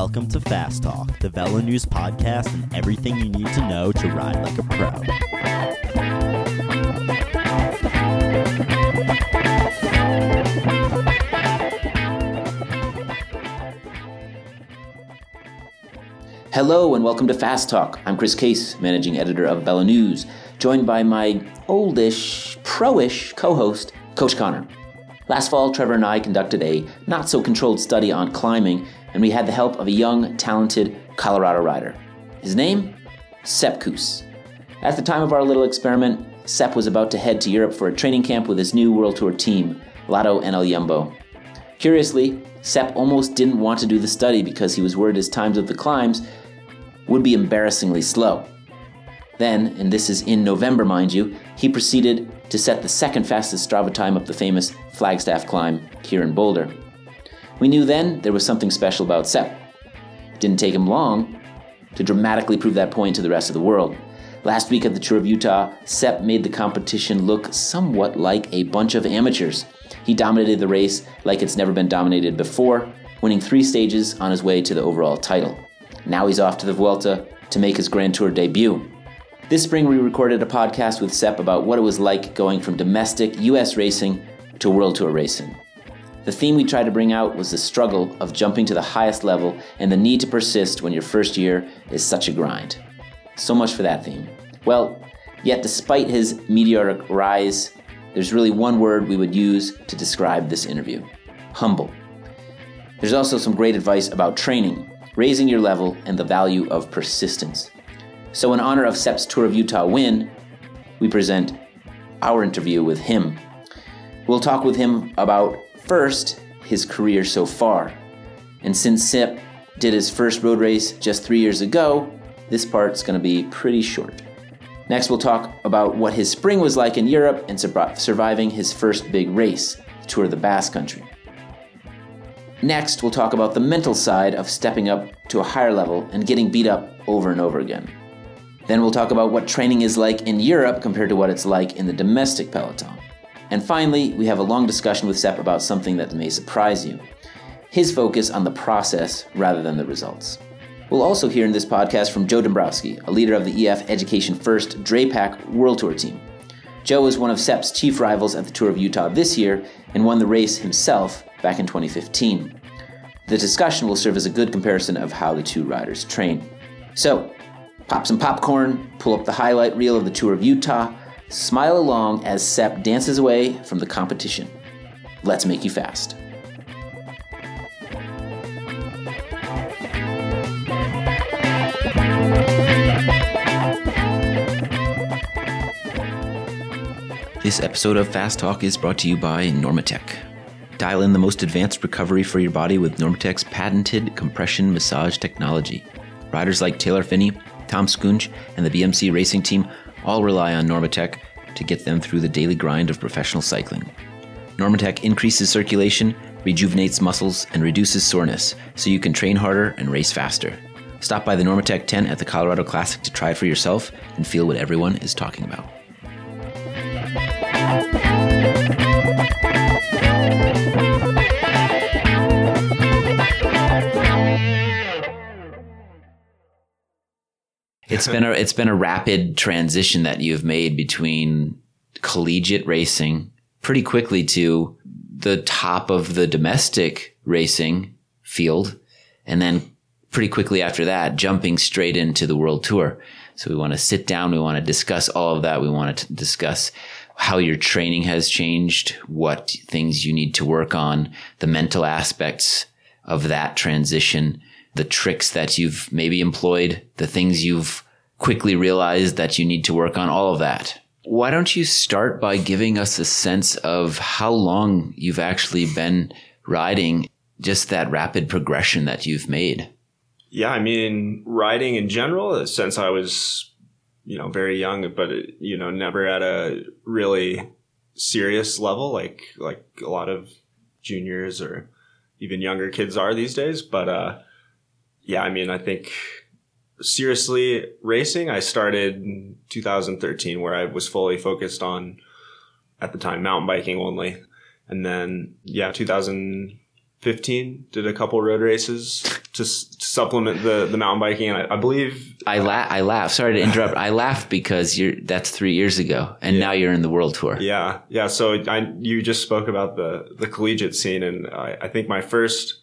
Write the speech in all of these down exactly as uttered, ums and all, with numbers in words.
Welcome to Fast Talk, the Velo News podcast and everything you need to know to ride like a pro. Hello and welcome to Fast Talk. I'm Chris Case, managing editor of Velo News, joined by my oldish, pro-ish co-host, Coach Connor. Last fall, Trevor and I conducted a not-so-controlled study on climbing, and we had the help of a young, talented Colorado rider. His name? Sepp Kuss. At the time of our little experiment, Sepp was about to head to Europe for a training camp with his new World Tour team, Lotto and El Jumbo. Curiously, Sepp almost didn't want to do the study because he was worried his times of the climbs would be embarrassingly slow. Then, and this is in November mind you, he proceeded to set the second fastest Strava time up the famous Flagstaff climb here in Boulder. We knew then there was something special about Sepp. It didn't take him long to dramatically prove that point to the rest of the world. Last week at the Tour of Utah, Sepp made the competition look somewhat like a bunch of amateurs. He dominated the race like it's never been dominated before, winning three stages on his way to the overall title. Now he's off to the Vuelta to make his Grand Tour debut. This spring we recorded a podcast with Sepp about what it was like going from domestic U S racing to World Tour racing. The theme we tried to bring out was the struggle of jumping to the highest level and the need to persist when your first year is such a grind. So much for that theme. Well, yet despite his meteoric rise, there's really one word we would use to describe this interview: humble. There's also some great advice about training, raising your level, and the value of persistence. So in honor of Sepp's Tour of Utah win, we present our interview with him. We'll talk with him about, first, his career so far. And since Sepp did his first road race just three years ago, this part's going to be pretty short. Next, we'll talk about what his spring was like in Europe and surviving his first big race, the Tour of the Basque Country. Next, we'll talk about the mental side of stepping up to a higher level and getting beat up over and over again. Then we'll talk about what training is like in Europe compared to what it's like in the domestic peloton. And finally, we have a long discussion with Sepp about something that may surprise you: his focus on the process rather than the results. We'll also hear in this podcast from Joe Dombrowski, a leader of the E F Education First Drapac World Tour team. Joe is one of Sepp's chief rivals at the Tour of Utah this year and won the race himself back in twenty fifteen. The discussion will serve as a good comparison of how the two riders train. So, pop some popcorn, pull up the highlight reel of the Tour of Utah, smile along as Sepp dances away from the competition. Let's make you fast. This episode of Fast Talk is brought to you by Normatec. Dial in the most advanced recovery for your body with Normatec's patented compression massage technology. Riders like Taylor Phinney, Tom Skunch, and the B M C racing team all rely on Normatec to get them through the daily grind of professional cycling. Normatec increases circulation, rejuvenates muscles, and reduces soreness, so you can train harder and race faster. Stop by the Normatec tent at the Colorado Classic to try it for yourself and feel what everyone is talking about. It's been a it's been a rapid transition that you've made between collegiate racing pretty quickly to the top of the domestic racing field, and then pretty quickly after that jumping straight into the World Tour. So we want to sit down, we want to discuss all of that. We want to discuss how your training has changed, what things you need to work on, the mental aspects of that transition, the tricks that you've maybe employed, the things you've quickly realized that you need to work on, all of that. Why don't you start by giving us a sense of how long you've actually been riding, just that rapid progression that you've made? Yeah, I mean, riding in general, since I was, you know, very young, but, you know, never at a really serious level, like, like a lot of juniors or even younger kids are these days. But, uh, yeah, I mean, I think seriously racing, I started in two thousand thirteen, where I was fully focused on, at the time, mountain biking only. And then, yeah, two thousand fifteen, did a couple road races to, s- to supplement the, the mountain biking. And I, I believe I laugh. I laugh. Sorry to interrupt. I laugh because you're that's three years ago, and Yeah. now you're in the world tour. Yeah, yeah. So I, you just spoke about the, the collegiate scene, and I, I think my first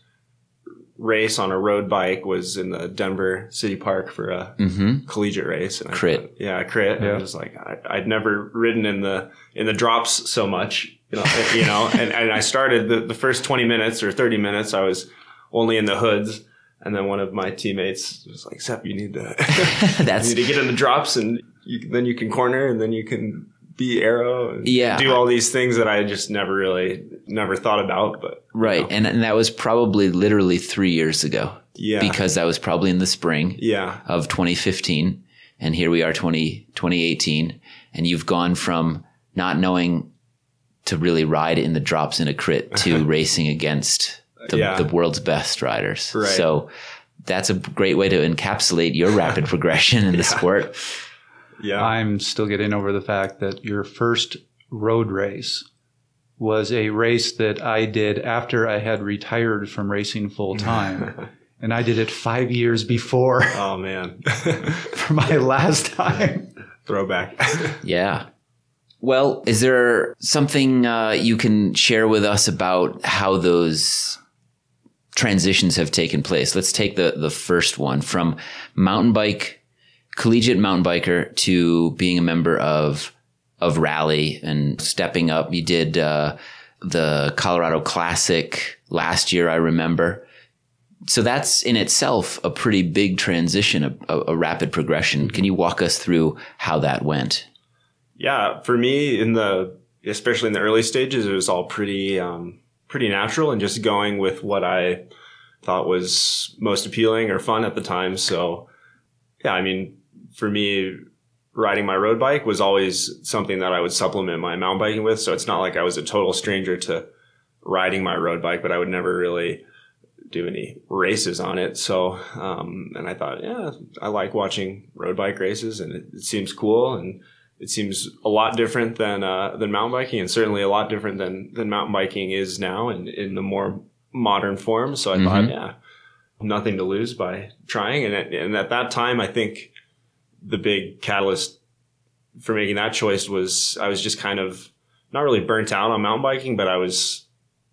race on a road bike was in the Denver City Park for a Mm-hmm. collegiate race. And I Crit. thought- yeah, crit. And Yeah. I was like, I, I'd never ridden in the in the drops so much, you know. you know, and, and I started the, the first twenty minutes or thirty minutes. I was only in the hoods, and then one of my teammates was like, "Sepp, you need to That's you need to get in the drops, and you, then you can corner, and then you can be arrow, and Yeah. do all these things that I just never really never thought about." But right, you know, and and that was probably literally three years ago. yeah, Because that was probably in the spring yeah, of twenty fifteen, and here we are, twenty, twenty eighteen, and you've gone from not knowing to really ride in the drops in a crit to racing against the, Yeah. the world's best riders. Right. So that's a great way to encapsulate your rapid progression in the sport. yeah. I'm still getting over the fact that your first road race was a race that I did after I had retired from racing full time. And I did it five years before Oh man, for my last time. throwback. Yeah. Well, is there something uh, you can share with us about how those transitions have taken place? Let's take the, the first one from mountain bike, collegiate mountain biker to being a member of of Rally and stepping up. You did uh, the Colorado Classic last year, I remember. So that's in itself a pretty big transition, a, a, a rapid progression. Can you walk us through how that went? Yeah, for me, in the especially in the early stages, it was all pretty um, pretty natural and just going with what I thought was most appealing or fun at the time. So, yeah, I mean, for me, riding my road bike was always something that I would supplement my mountain biking with. So it's not like I was a total stranger to riding my road bike, but I would never really do any races on it. So, um, and I thought, yeah, I like watching road bike races, and it, it seems cool, and it seems a lot different than uh, than mountain biking, and certainly a lot different than than mountain biking is now, and in the more modern form. So I Mhm. thought, yeah, nothing to lose by trying. And at, and at that time, I think the big catalyst for making that choice was I was just kind of not really burnt out on mountain biking, but I was,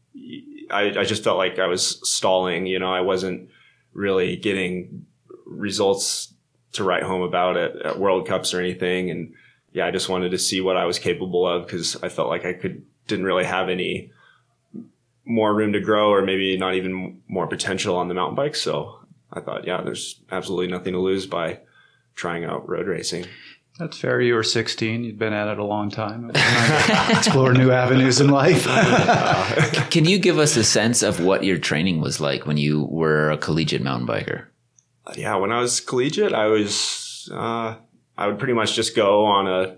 I, I just felt like I was stalling. You know, I wasn't really getting results to write home about it at World Cups or anything. And yeah, I just wanted to see what I was capable of, because I felt like I could didn't really have any more room to grow, or maybe not even more potential on the mountain bike. So I thought, yeah, there's absolutely nothing to lose by trying out road racing. That's fair. You were sixteen. You'd been at it a long time. It was nice to explore new avenues in life. Can you give us a sense of what your training was like when you were a collegiate mountain biker? Yeah, when I was collegiate, I was uh, I would pretty much just go on a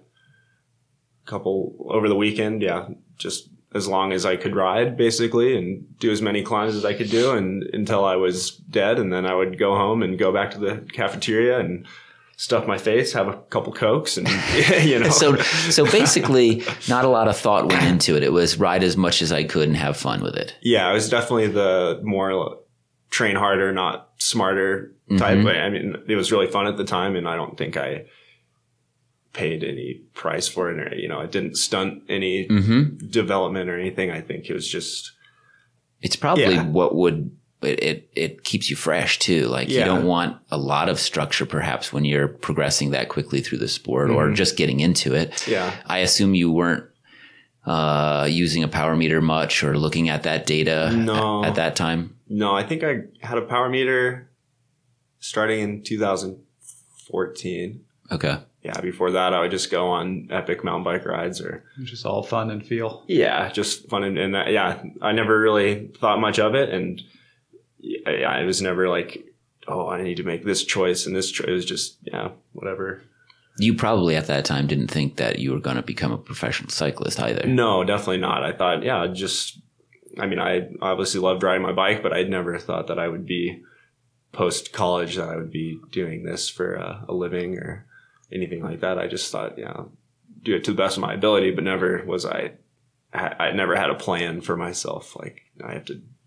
couple over the weekend. Yeah, just as long as I could ride, basically, and do as many climbs as I could do, and until I was dead. And then I would go home and go back to the cafeteria and stuff my face, have a couple Cokes, and you know. So, so basically, not a lot of thought went into it. It was ride as much as I could and have fun with it. Yeah, it was definitely the more train harder, not smarter type. Mhm. I mean, it was really fun at the time, and I don't think I paid any price for it, or, you know, it didn't stunt any Mm-hmm. development or anything. I think it was just, It's probably Yeah. what would it, it it keeps you fresh too. Like you Yeah. don't want a lot of structure perhaps when you're progressing that quickly through the sport or Mhm. just getting into it. yeah. I assume you weren't uh, using a power meter much or looking at that data No. at, at that time. No, I think I had a power meter starting in two thousand fourteen. Okay. Yeah, before that, I would just go on epic mountain bike rides, or Just all fun and feel. yeah, just fun. And, and uh, yeah, I never really thought much of it. And yeah, it was never like, oh, I need to make this choice and this choice. It was just, yeah, whatever. You probably at that time didn't think that you were going to become a professional cyclist either. No, definitely not. I thought, yeah, just, I mean, I obviously loved riding my bike, but I'd never thought that I would be post college, that I would be doing this for a, a living or anything like that. I just thought, yeah, do it to the best of my ability, but never was I, I never had a plan for myself. Like, I have to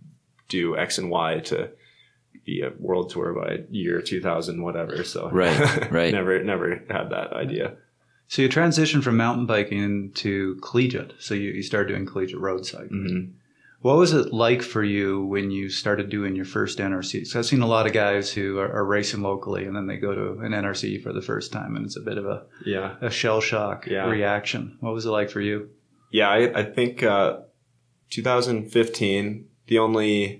do X and Y to be a world tour by year two thousand, whatever. So right, right. never, never had that idea. So you transitioned from mountain biking to collegiate. So you, you started doing collegiate road cycling. Mm-hmm. What was it like for you when you started doing your first N R C? So I've seen a lot of guys who are, are racing locally and then they go to an N R C for the first time and it's a bit of a yeah a shell shock yeah. reaction. What was it like for you? Yeah, I, I think uh, two thousand fifteen, the only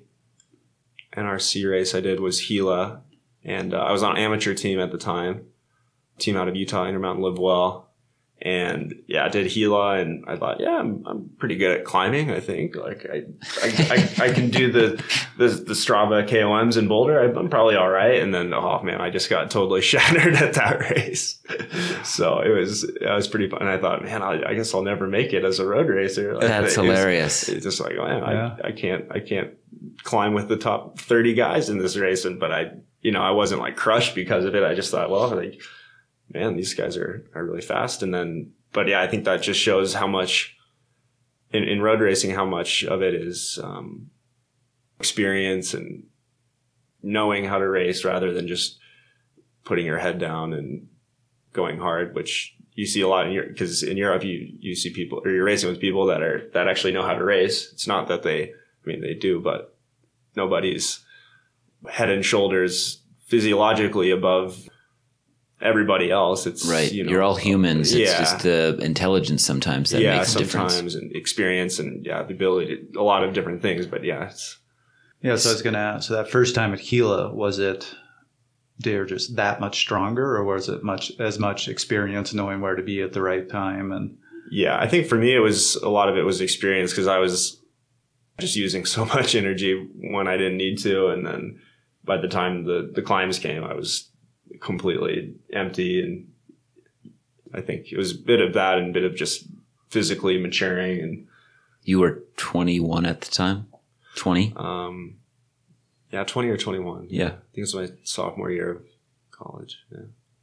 N R C race I did was Gila, and uh, I was on an amateur team at the time, team out of Utah, Intermountain Live Well. And yeah, I did Gila, and I thought, yeah, I'm, I'm pretty good at climbing. I think like I, I, I, I can do the, the, the Strava K O Ms in Boulder. I, I'm probably all right. And then, oh man, I just got totally shattered at that race. So it was, it was pretty fun. And I thought, man, I, I guess I'll never make it as a road racer. Like, That's it hilarious. Was, it's just like, man, yeah. I, I can't, I can't climb with the top thirty guys in this race. And, but I, you know, I wasn't like crushed because of it. I just thought, well, like, man, these guys are, are really fast. And then, but yeah, I think that just shows how much in, in road racing, how much of it is um, experience and knowing how to race rather than just putting your head down and going hard, which you see a lot in Europe, because in Europe you, you see people, or you're racing with people that are, that actually know how to race. It's not that they, I mean, they do, but nobody's head and shoulders physiologically above everybody else. It's right. You know, you're all humans. It's yeah. just the intelligence sometimes that yeah, makes a difference. sometimes, and experience, and yeah, the ability to, a lot of different things. But yeah, it's, yeah. So I was going to ask. So that first time at Gila, was it they're just that much stronger, or was it much as much experience, knowing where to be at the right time? And yeah, I think for me, it was a lot of it was experience, because I was just using so much energy when I didn't need to, and then by the time the the climbs came, I was completely empty. And I think it was a bit of that and a bit of just physically maturing. And you were twenty-one at the time? twenty? Um, yeah, twenty or twenty-one. Yeah. I think it was my sophomore year of college. Yeah.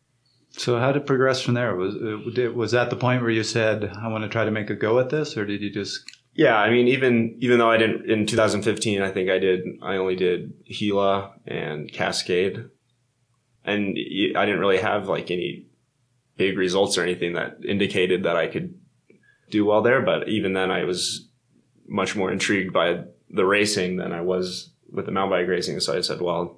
so how did it progress from there? Was was that the point where you said, I want to try to make a go at this, or did you just... Yeah, I mean, even even though I didn't, in two thousand fifteen, I think I did, I only did Gila and Cascade. And I didn't really have like any big results or anything that indicated that I could do well there. But even then, I was much more intrigued by the racing than I was with the mountain bike racing. So I said, well,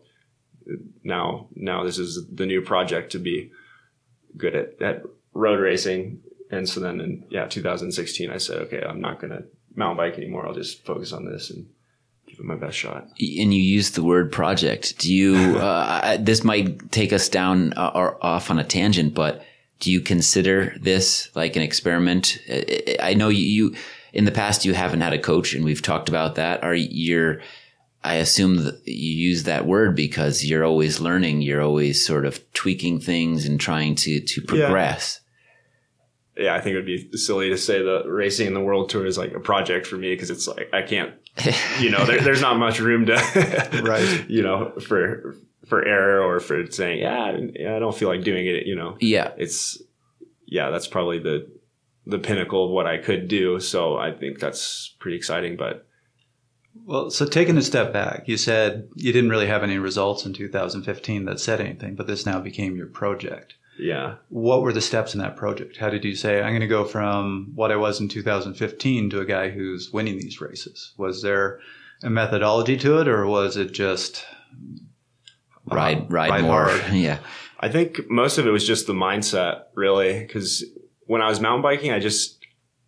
now, now this is the new project to be good at, at road racing. And so then in, yeah, two thousand sixteen, I said, okay, I'm not going to mountain bike anymore. I'll just focus on this and give it my best shot. And you used the word project. Do you, uh, this might take us down uh, or off on a tangent, but do you consider this like an experiment? I know you, you, in the past, you haven't had a coach, and we've talked about that. Are you're, I assume that you use that word because you're always learning. You're always sort of tweaking things and trying to, to progress. Yeah. yeah, I think it would be silly to say that racing in the World Tour is like a project for me, because it's like, I can't, you know, there, there's not much room to, right. you know, for, for error or for saying, yeah, I don't feel like doing it, you know. Yeah. It's, yeah, that's probably the, the pinnacle of what I could do. So I think that's pretty exciting, but. Well, so taking a step back, you said you didn't really have any results in two thousand fifteen that said anything, but this now became your project. Yeah. What were the steps in that project? How did you say, I'm going to go from what I was in two thousand fifteen to a guy who's winning these races? Was there a methodology to it, or was it just ride, uh, ride, ride more? hard? Yeah. I think most of it was just the mindset, really, because when I was mountain biking, I just,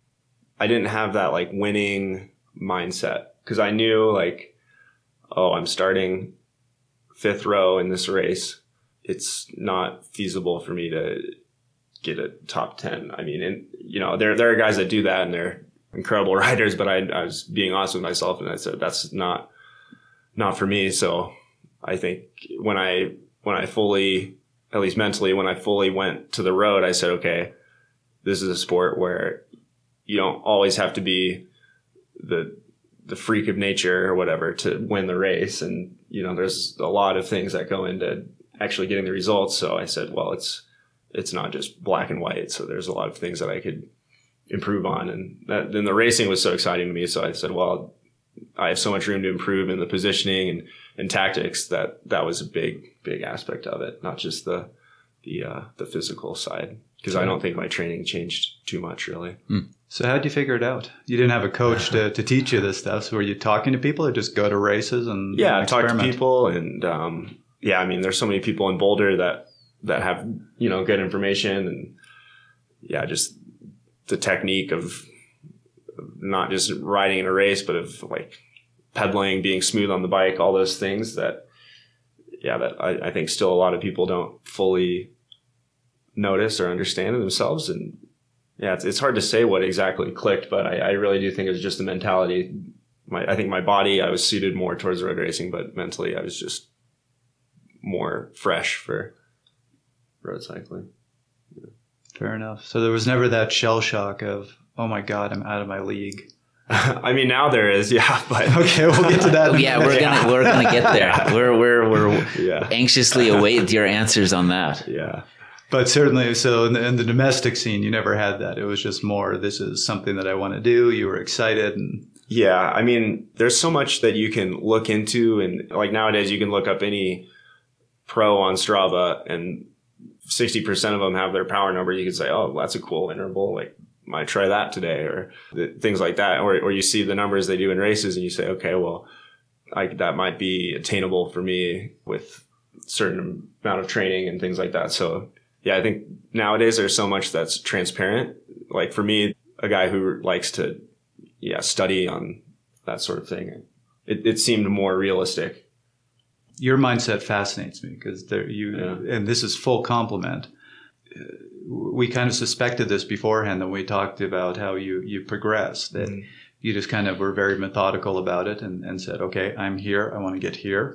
I didn't have that like winning mindset, because I knew like, oh, I'm starting fifth row in this race. It's not feasible for me to get a top ten. I mean, and you know, there there are guys that do that and they're incredible riders, but I, I was being honest with myself and I said that's not not for me. So I think when I when I fully, at least mentally, when I fully went to the road, I said, okay, this is a sport where you don't always have to be the the freak of nature or whatever to win the race, and you know, there's a lot of things that go into actually getting the results. So I said, well, it's, it's not just black and white. So there's a lot of things that I could improve on. And that, then the racing was so exciting to me. So I said, well, I have so much room to improve in the positioning and, and tactics that that was a big, big aspect of it. Not just the, the, uh, the physical side. Cause I don't think my training changed too much really. Mm. So how'd you figure it out? You didn't have a coach to, to teach you this stuff. So were you talking to people or just go to races and yeah, and talk to experiment? people and, um, yeah, I mean, there's so many people in Boulder that, that have, you know, good information and yeah, just the technique of not just riding in a race, but of like pedaling, being smooth on the bike, all those things that, yeah, that I, I think still a lot of people don't fully notice or understand in themselves. And yeah, it's, it's hard to say what exactly clicked, but I, I really do think it was just the mentality. My, I think my body, I was suited more towards road racing, but mentally I was just more fresh for road cycling. Yeah. Fair enough. So there was never that shell shock of, oh my God, I'm out of my league. I mean, now there is, yeah. But okay, we'll get to that. yeah, we're Yeah. gonna we're gonna get there. Yeah. We're we're we're Yeah. anxiously await your answers on that. yeah. But certainly, so in the, in the domestic scene, you never had that. It was just more, this is something that I want to do. You were excited. And Yeah. I mean, there's so much that you can look into. And like nowadays, you can look up any pro on Strava and sixty percent of them have their power number. You can say, oh, that's a cool interval. Like, might try that today or th- things like that. Or, or you see the numbers they do in races and you say, okay, well, I, that might be attainable for me with certain amount of training and things like that. So yeah, I think nowadays there's so much that's transparent. Like for me, a guy who likes to, yeah, study on that sort of thing, it, it seemed more realistic. your mindset fascinates me because there you, Yeah. and this is full compliment. We kind of suspected this beforehand when we talked about how you, you progress, that Mm-hmm. you just kind of were very methodical about it and, and said, okay, I'm here. I want to get here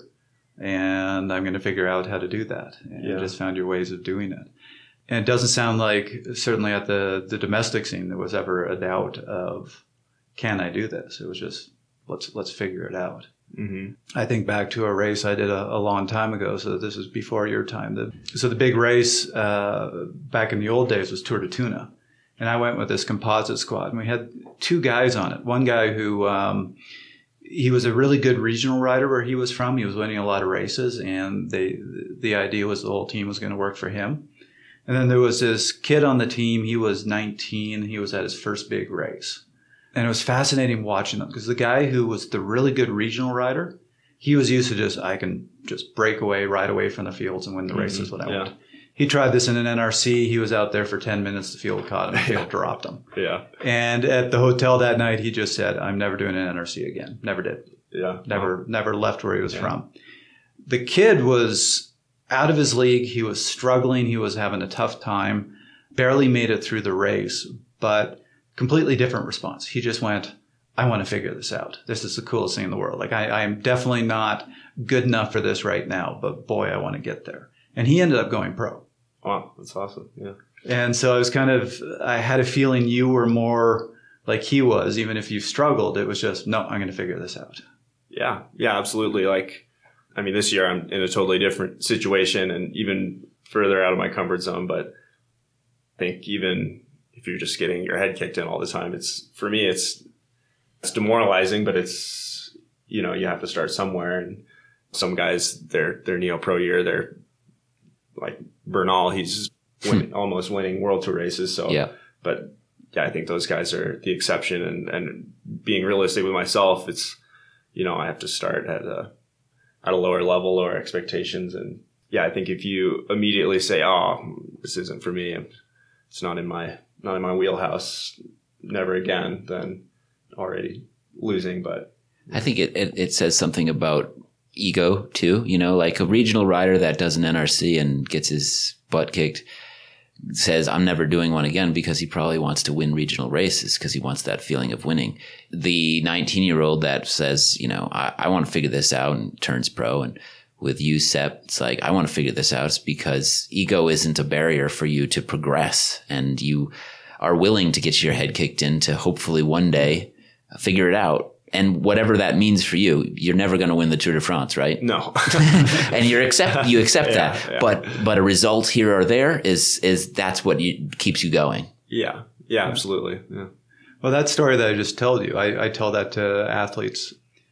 and I'm going to figure out how to do that. And Yeah. you just found your ways of doing it. And it doesn't sound like, certainly at the, the domestic scene, there was ever a doubt of, can I do this? It was just, let's, let's figure it out. Mm-hmm. I think back to a race I did a, a long time ago, so this is before your time. The, so the big race uh, back in the old days was Tour de Tuna. And I went with this composite squad, and we had two guys on it. One guy who, um, he was a really good regional rider where he was from. He was winning a lot of races, and they, the idea was the whole team was going to work for him. And then there was this kid on the team. He was nineteen. He was at his first big race. And it was fascinating watching them because the guy who was the really good regional rider, he was used to just, I can just break away, ride away from the fields and win the races Mm-hmm. when I Yeah. want. He tried this in an N R C. He was out there for ten minutes. The field caught him. The field dropped him. Yeah. And at the hotel that night, he just said, I'm never doing an N R C again. Never did. Yeah. Never, never left where he was Yeah. from. The kid was out of his league. He was struggling. He was having a tough time. Barely made it through the race, but completely different response. He just went, I want to figure this out. This is the coolest thing in the world. Like I, I am definitely not good enough for this right now, but boy, I want to get there. And he ended up going pro. Wow. That's awesome. Yeah. And so I was kind of, I had a feeling you were more like he was, even if you struggled, it was just, no, I'm going to figure this out. Yeah. Yeah, absolutely. Like, I mean, this year I'm in a totally different situation and even further out of my comfort zone. But I think even if you're just getting your head kicked in all the time, it's, for me, it's, it's demoralizing, but it's, you know, you have to start somewhere. And some guys, their, their Neo Pro year, they're like Bernal, he's winning, almost winning World Tour races. So, Yeah. but yeah, I think those guys are the exception. And, and being realistic with myself, it's, you know, I have to start at a, at a lower level, lower expectations. And yeah, I think if you immediately say, oh, this isn't for me, it's not in my, not in my wheelhouse, never again, then already losing. But I think it, it, it says something about ego too. You know, like a regional rider that does an N R C and gets his butt kicked says, I'm never doing one again because he probably wants to win regional races because he wants that feeling of winning. The nineteen year old that says, you know, I, I want to figure this out and turns pro. And with you, Sepp, it's like, I want to figure this out. It's because ego isn't a barrier for you to progress, and you are willing to get your head kicked in to hopefully one day figure it out. And whatever that means for you, you're never going to win the Tour de France, right? no. And you accept you accept Yeah, that. yeah. But but a result here or there is is that's what you, keeps you going. yeah. Yeah, absolutely. Yeah. Well, that story that I just told you, I, I tell that to athletes.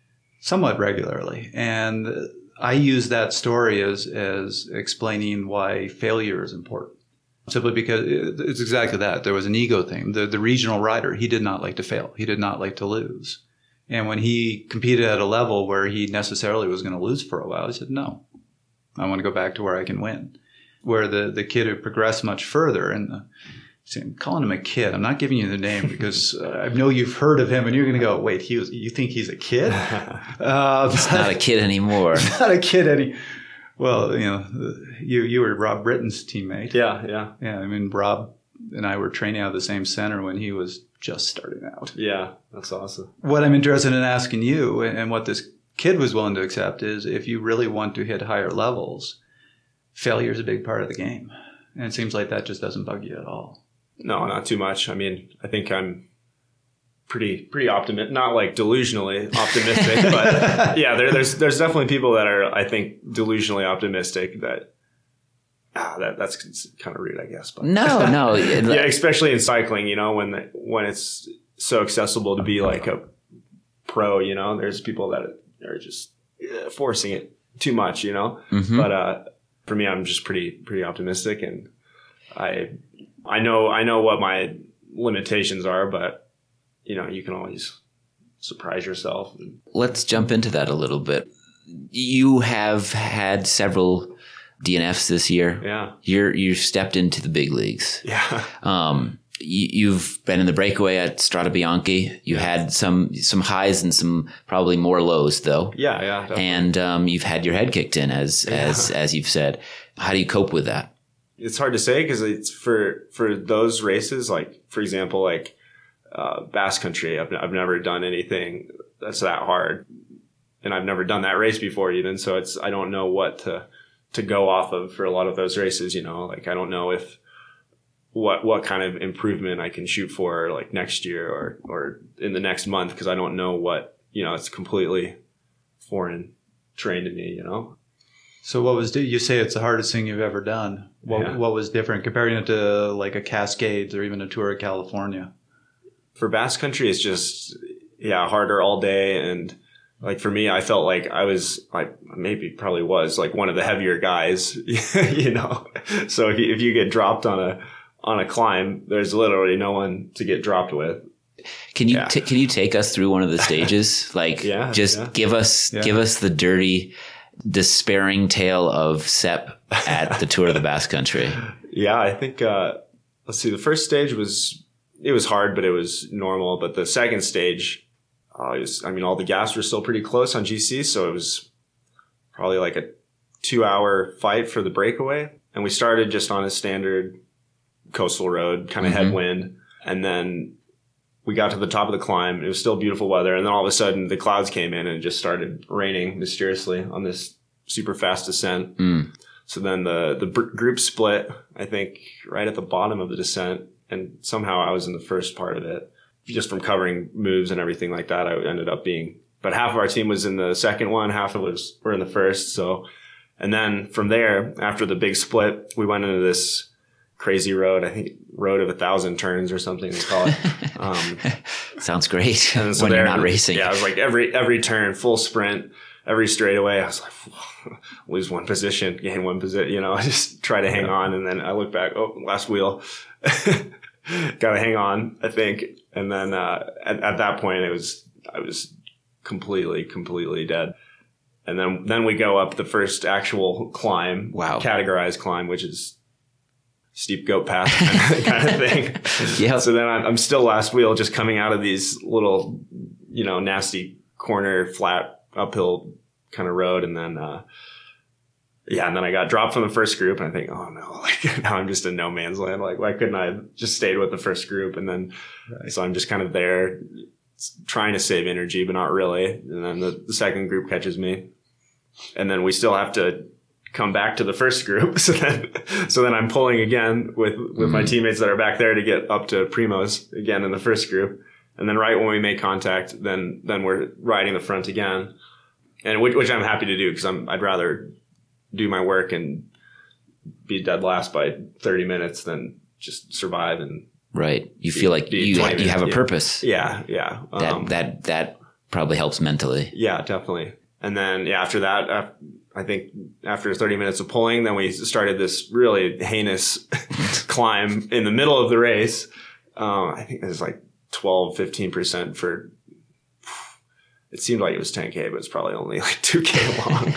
somewhat regularly. And I use that story as, as explaining why failure is important. Simply because it's exactly that. There was an ego thing. The, the regional rider, he did not like to fail. He did not like to lose. And when he competed at a level where he necessarily was going to lose for a while, he said, no, I want to go back to where I can win. Where the, the kid who progressed much further, and the, see, I'm calling him a kid. I'm not giving you the name because uh, I know you've heard of him and you're going to go, wait, he was, you think he's a kid? Uh, He's not a kid anymore. He's not a kid any. Well, you know, you you were Rob Britton's teammate. Yeah, yeah. Yeah, I mean, Rob and I were training out of the same center when he was just starting out. Yeah, that's awesome. What I'm interested in asking you, and what this kid was willing to accept, is if you really want to hit higher levels, failure is a big part of the game. And it seems like that just doesn't bug you at all. No, not too much. I mean, I think I'm pretty pretty optimistic, not like delusionally optimistic, but yeah, there, there's there's definitely people that are, I think, delusionally optimistic that ah, that that's kind of rude, I guess. But No, no. yeah, especially in cycling, you know, when the, when it's so accessible to be like a pro, you know, there's people that are just yeah, forcing it too much, you know. Mhm. But uh, for me, I'm just pretty pretty optimistic, and I I know I know what my limitations are, but you know, you can always surprise yourself. Let's jump into that a little bit. You have had several D N Fs this year. Yeah. You're you've stepped into the big leagues. Yeah. Um, you, you've been in the breakaway at Strade Bianche. You had some some highs and some probably more lows, though. Yeah, yeah. Definitely. And um, you've had your head kicked in, as Yeah. as as you've said. How do you cope with that? It's hard to say because it's for for those races, like for example, like uh, Basque Country. I've I've never done anything that's that hard, and I've never done that race before even. So it's I don't know what to to go off of for a lot of those races. You know, like I don't know if what what kind of improvement I can shoot for like next year or or in the next month, because I don't know what, you know, it's completely foreign terrain to me. You know. So what was, you say it's the hardest thing you've ever done. What Yeah. what was different comparing it to like a Cascades or even a Tour of California? For Basque Country, it's just, yeah, harder all day. And like for me, I felt like I was, like maybe probably was like one of the heavier guys, you know? So if you, if you get dropped on a, on a climb, there's literally no one to get dropped with. Can you Yeah. t- can you take us through one of the stages? Like, Yeah, just yeah. give us Yeah. give us the dirty, despairing tale of Sepp at the Tour of the Basque Country. Yeah, I think, uh, let's see, the first stage was, it was hard, but it was normal. But the second stage, uh, it was, I mean, all the gaps were still pretty close on G C. So it was probably like a two hour fight for the breakaway. And we started just on a standard coastal road, kind of Mhm. headwind. And then we got to the top of the climb. It was still beautiful weather. And then all of a sudden the clouds came in and it just started raining mysteriously on this super fast descent. Mm. So then the, the br- group split, I think, right at the bottom of the descent. And somehow I was in the first part of it. Just from covering moves and everything like that, I ended up being, but half of our team was in the second one, half of us were in the first. So, and then from there, after the big split, we went into this crazy road. I think road of a thousand turns or something they call it. Um, Sounds great and so when there, you're not racing. Yeah, it was like every every turn, full sprint, every straightaway. I was like, lose one position, gain one position. You know, I just try to hang on, and then I look back. Oh, last wheel, got to hang on. I think, and then uh, at, at that point, it was I was completely, completely dead. And then then we go up the first actual climb, Wow. categorized climb, which is steep goat path kind of, kind of thing. Yep. So then I'm, I'm still last wheel, just coming out of these little, you know, nasty corner, flat, uphill kind of road. And then, uh, yeah, and then I got dropped from the first group, and I think, oh no, like now I'm just in no man's land. Like, why couldn't I have just stayed with the first group? And then, Right. so I'm just kind of there trying to save energy, but not really. And then the, the second group catches me, and then we still have to come back to the first group. So then, so then I'm pulling again with, with my teammates that are back there to get up to Primos again in the first group. And then right when we make contact, then, then we're riding the front again. And which, which I'm happy to do, because I'm, I'd rather do my work and be dead last by thirty minutes than just survive. And Right. You feel like Be you twenty you have a minutes, yeah. purpose. yeah, yeah. That Um, that that probably helps mentally. Yeah, definitely. And then yeah, after that, I think after thirty minutes of pulling, then we started this really heinous climb in the middle of the race. Um, I think it was like twelve, fifteen percent for, it seemed like it was ten K, but it's probably only like two K long.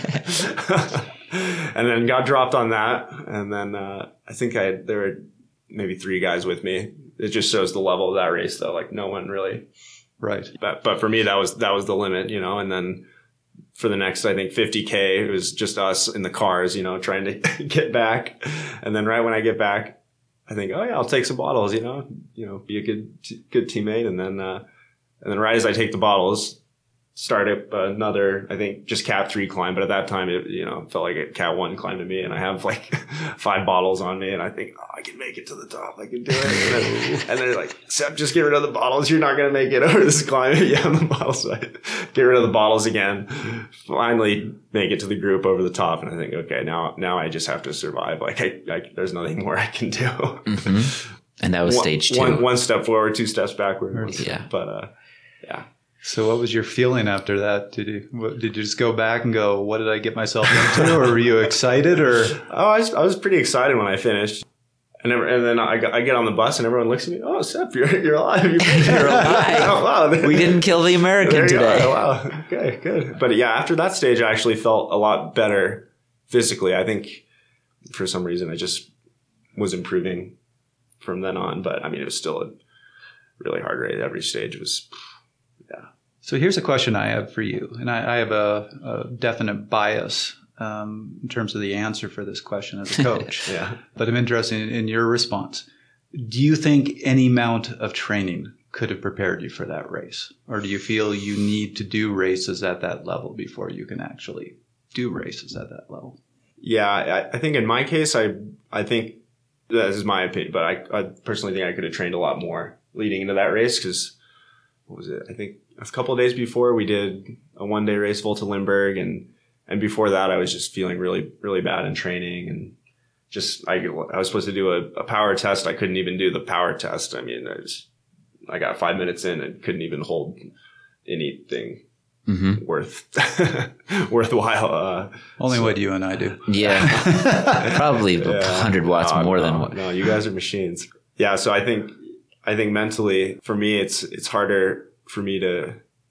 And then got dropped on that. And then uh, I think I there were maybe three guys with me. It just shows the level of that race, though. Like no one really. Right. But but for me, that was that was the limit, you know. And then for the next, I think fifty K, it was just us in the cars, you know, trying to get back. And then right when I get back, I think, oh yeah, I'll take some bottles, you know, you know, be a good good teammate. And then uh, and then right as I take the bottles, start up another, I think, just cat three climb. But at that time, it, you know, felt like a cat one climb to me. And I have like five bottles on me. And I think, oh, I can make it to the top. I can do it. And, then, and they're like, Seb, just get rid of the bottles. You're not going to make it over this climb. Yeah, the bottles. So I get rid of the bottles again. Finally make it to the group over the top. And I think, okay, now now I just have to survive. Like, I, I, there's nothing more I can do. Mm-hmm. And that was one, stage two. One, one step forward, two steps backward. Yeah. But, uh, yeah. So what was your feeling after that? Did you what, did you just go back and go, what did I get myself into? Or were you excited? Or oh, I was, I was pretty excited when I finished. And, never, and then I, got, I get on the bus and everyone looks at me. Oh, Sep, you're you're alive. You're, you're alive. Oh, wow. We didn't kill the American today. Oh, wow. Okay, good. But yeah, after that stage, I actually felt a lot better physically. I think for some reason I just was improving from then on. But I mean, it was still a really hard rate. Every stage was, yeah. So here's a question I have for you, and I, I have a, a definite bias um, in terms of the answer for this question as a coach. Yeah. But I'm interested in, in your response. Do you think any amount of training could have prepared you for that race? Or do you feel you need to do races at that level before you can actually do races at that level? Yeah, I, I think in my case, I I think this is my opinion, but I, I personally think I could have trained a lot more leading into that race because, what was it? I think a couple of days before we did a one day race, Volta Limburg, and and before that I was just feeling really really bad in training and just I I was supposed to do a, a power test. I couldn't even do the power test. I mean, I was I got five minutes in and couldn't even hold anything mm-hmm. worth worthwhile. Uh, Only so, what you and I do. Yeah, probably a yeah. hundred watts no, more no, than what. No, you guys are machines. Yeah, so I think I think mentally for me, it's it's harder for me to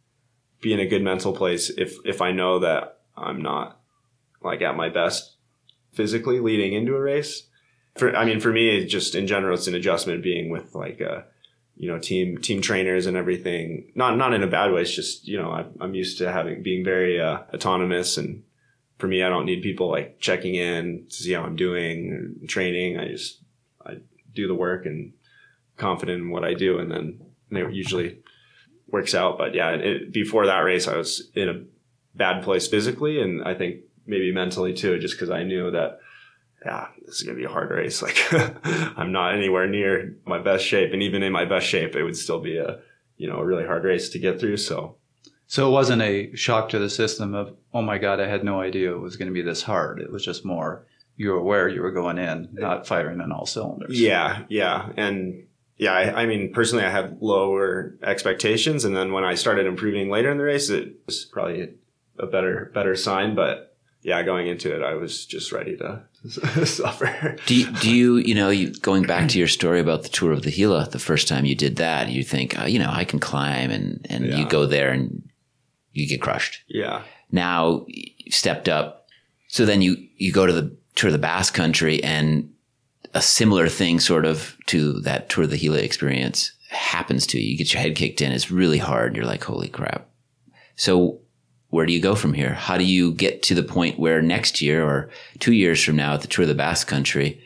be in a good mental place if if I know that I'm not like at my best physically leading into a race. For I mean, for me, it's just in general, it's an adjustment being with like a you know team team trainers and everything. Not not in a bad way. It's just you know I, I'm used to having being very uh, autonomous, and for me, I don't need people like checking in to see how I'm doing, training. I just I do the work and confident in what I do, and then it usually works out. But yeah, it, before that race, I was in a bad place physically, and I think maybe mentally too, just because I knew that, yeah, this is going to be a hard race. Like I'm not anywhere near my best shape, and even in my best shape, it would still be a, you know, a really hard race to get through. So, so it wasn't a shock to the system of, oh my God, I had no idea it was going to be this hard. It was just more, you were aware you were going in, not firing on all cylinders. Yeah. Yeah. And yeah, I, I mean, personally, I had lower expectations. And then when I started improving later in the race, it was probably a better, better sign. But yeah, going into it, I was just ready to suffer. Do you, do you, you know, you, going back to your story about the Tour of the Gila, the first time you did that, you think, oh, you know, I can climb, and, and yeah. you go there and you get crushed. Yeah. Now you stepped up. So then you, you go to the Tour of the Basque Country, and a similar thing sort of to that Tour of the Gila experience happens to you. You get your head kicked in. It's really hard. And you're like, holy crap. So where do you go from here? How do you get to the point where next year or two years from now at the Tour of the Basque Country,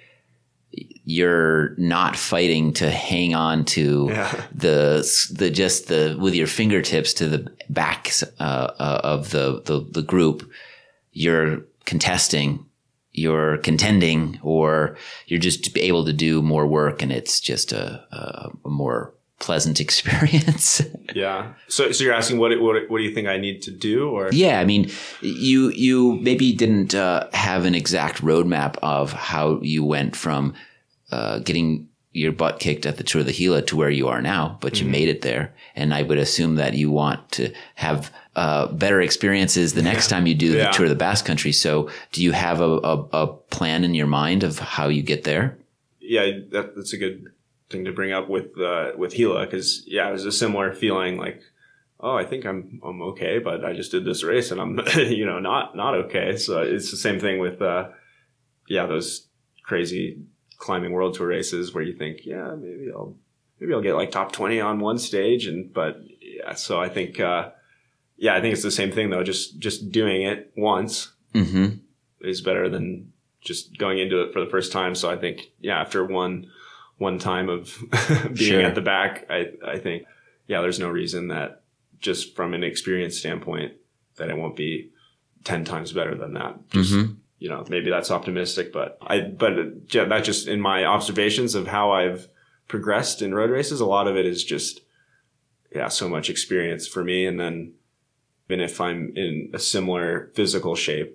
you're not fighting to hang on to yeah. the, the, just the, with your fingertips to the backs uh, uh, of the, the, the group. You're contesting, you're contending, or you're just able to do more work, and it's just a, a, a more pleasant experience. Yeah. So, so you're asking what, what, what do you think I need to do, or? Yeah. I mean, you, you maybe didn't uh, have an exact roadmap of how you went from uh, getting your butt kicked at the Tour de Gila to where you are now, but you mm-hmm. made it there. And I would assume that you want to have uh, better experiences the next time you do the yeah. Tour of the Basque Country. So do you have a, a, a plan in your mind of how you get there? Yeah, that, that's a good thing to bring up with uh, with Gila, because, yeah, it was a similar feeling like, oh, I think I'm I'm okay, but I just did this race and I'm, you know, not not okay. So it's the same thing with, uh, yeah, those crazy climbing world tour races where you think, yeah, maybe I'll maybe I'll get like top twenty on one stage, and but yeah, so I think uh, yeah, I think it's the same thing though. Just just doing it once mm-hmm. is better than just going into it for the first time. So I think yeah, after one one time of being sure. at the back, I I think yeah, there's no reason that just from an experience standpoint that it won't be ten times better than that. Just, mm-hmm. you know, maybe that's optimistic, but I, but yeah, that's just in my observations of how I've progressed in road races. A lot of it is just, yeah, so much experience for me. And then even if I'm in a similar physical shape,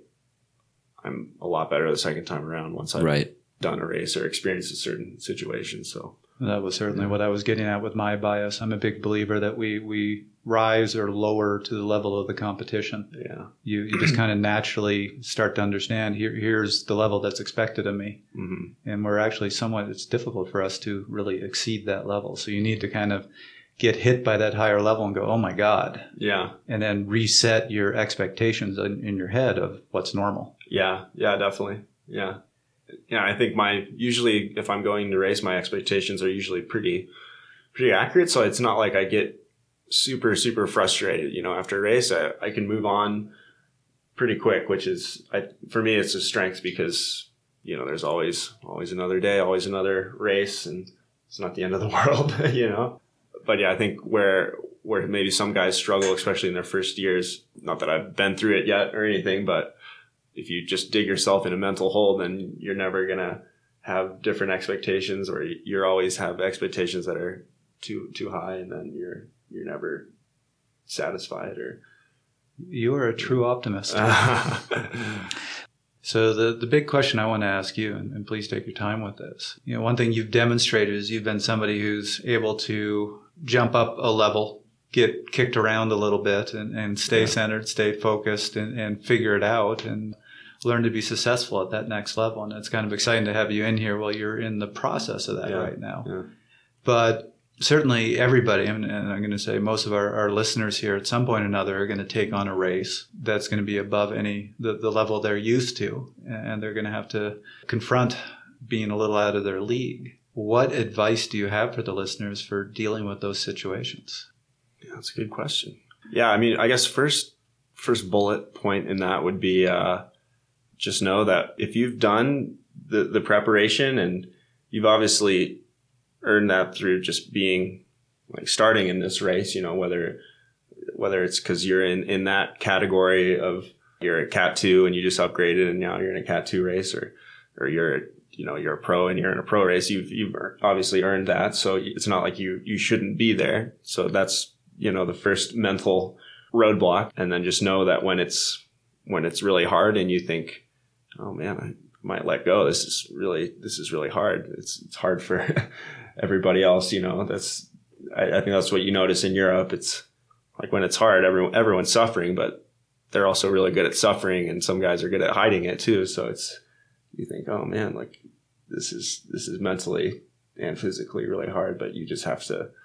I'm a lot better the second time around once I've right. done a race or experienced a certain situation. So that was certainly what I was getting at with my bias. I'm a big believer that we, we rise or lower to the level of the competition. Yeah. You you just kind of naturally start to understand here here's the level that's expected of me. Mm-hmm. And we're actually somewhat, it's difficult for us to really exceed that level. So you need to kind of get hit by that higher level and go, oh my God. Yeah. And then reset your expectations in, in your head of what's normal. Yeah. Yeah, definitely. Yeah. Yeah, I think my, usually if I'm going to race, my expectations are usually pretty, pretty accurate. So it's not like I get super, super frustrated, you know, after a race. I, I can move on pretty quick, which is, I, for me, it's a strength because, you know, there's always, always another day, always another race, and it's not the end of the world, you know? But yeah, I think where, where maybe some guys struggle, especially in their first years, not that I've been through it yet or anything, but if you just dig yourself in a mental hole, then you're never going to have different expectations, or you're always have expectations that are too, too high, and then you're, you're never satisfied. Or you are a true optimist. So the, the big question I want to ask you, and, and please take your time with this, you know, one thing you've demonstrated is you've been somebody who's able to jump up a level, get kicked around a little bit, and, and stay yeah. centered, stay focused, and, and figure it out, and learn to be successful at that next level. And it's kind of exciting to have you in here while you're in the process of that yeah. right now. Yeah. But certainly everybody, and, and I'm going to say most of our, our listeners here at some point or another are going to take on a race that's going to be above any the, the level they're used to, and they're going to have to confront being a little out of their league. What advice do you have for the listeners for dealing with those situations? Yeah, that's a good question. Yeah, I mean, I guess first first bullet point in that would be uh, just know that if you've done the, the preparation, and you've obviously earned that through just being like starting in this race, you know, whether whether it's because you're in, in that category of you're a Cat two and you just upgraded and now you're in a Cat two race, or or you're you know you're a pro and you're in a pro race, you've you've obviously earned that. So it's not like you you shouldn't be there. So that's you know the first mental roadblock. And then just know that when it's when it's really hard and you think, oh man, I might let go, this is really this is really hard. It's it's hard for everybody else, you know. That's I, I think that's what you notice in Europe. It's like when it's hard, everyone everyone's suffering, but they're also really good at suffering, and some guys are good at hiding it too. So it's you think, oh man, like this is this is mentally and physically really hard, but you just have to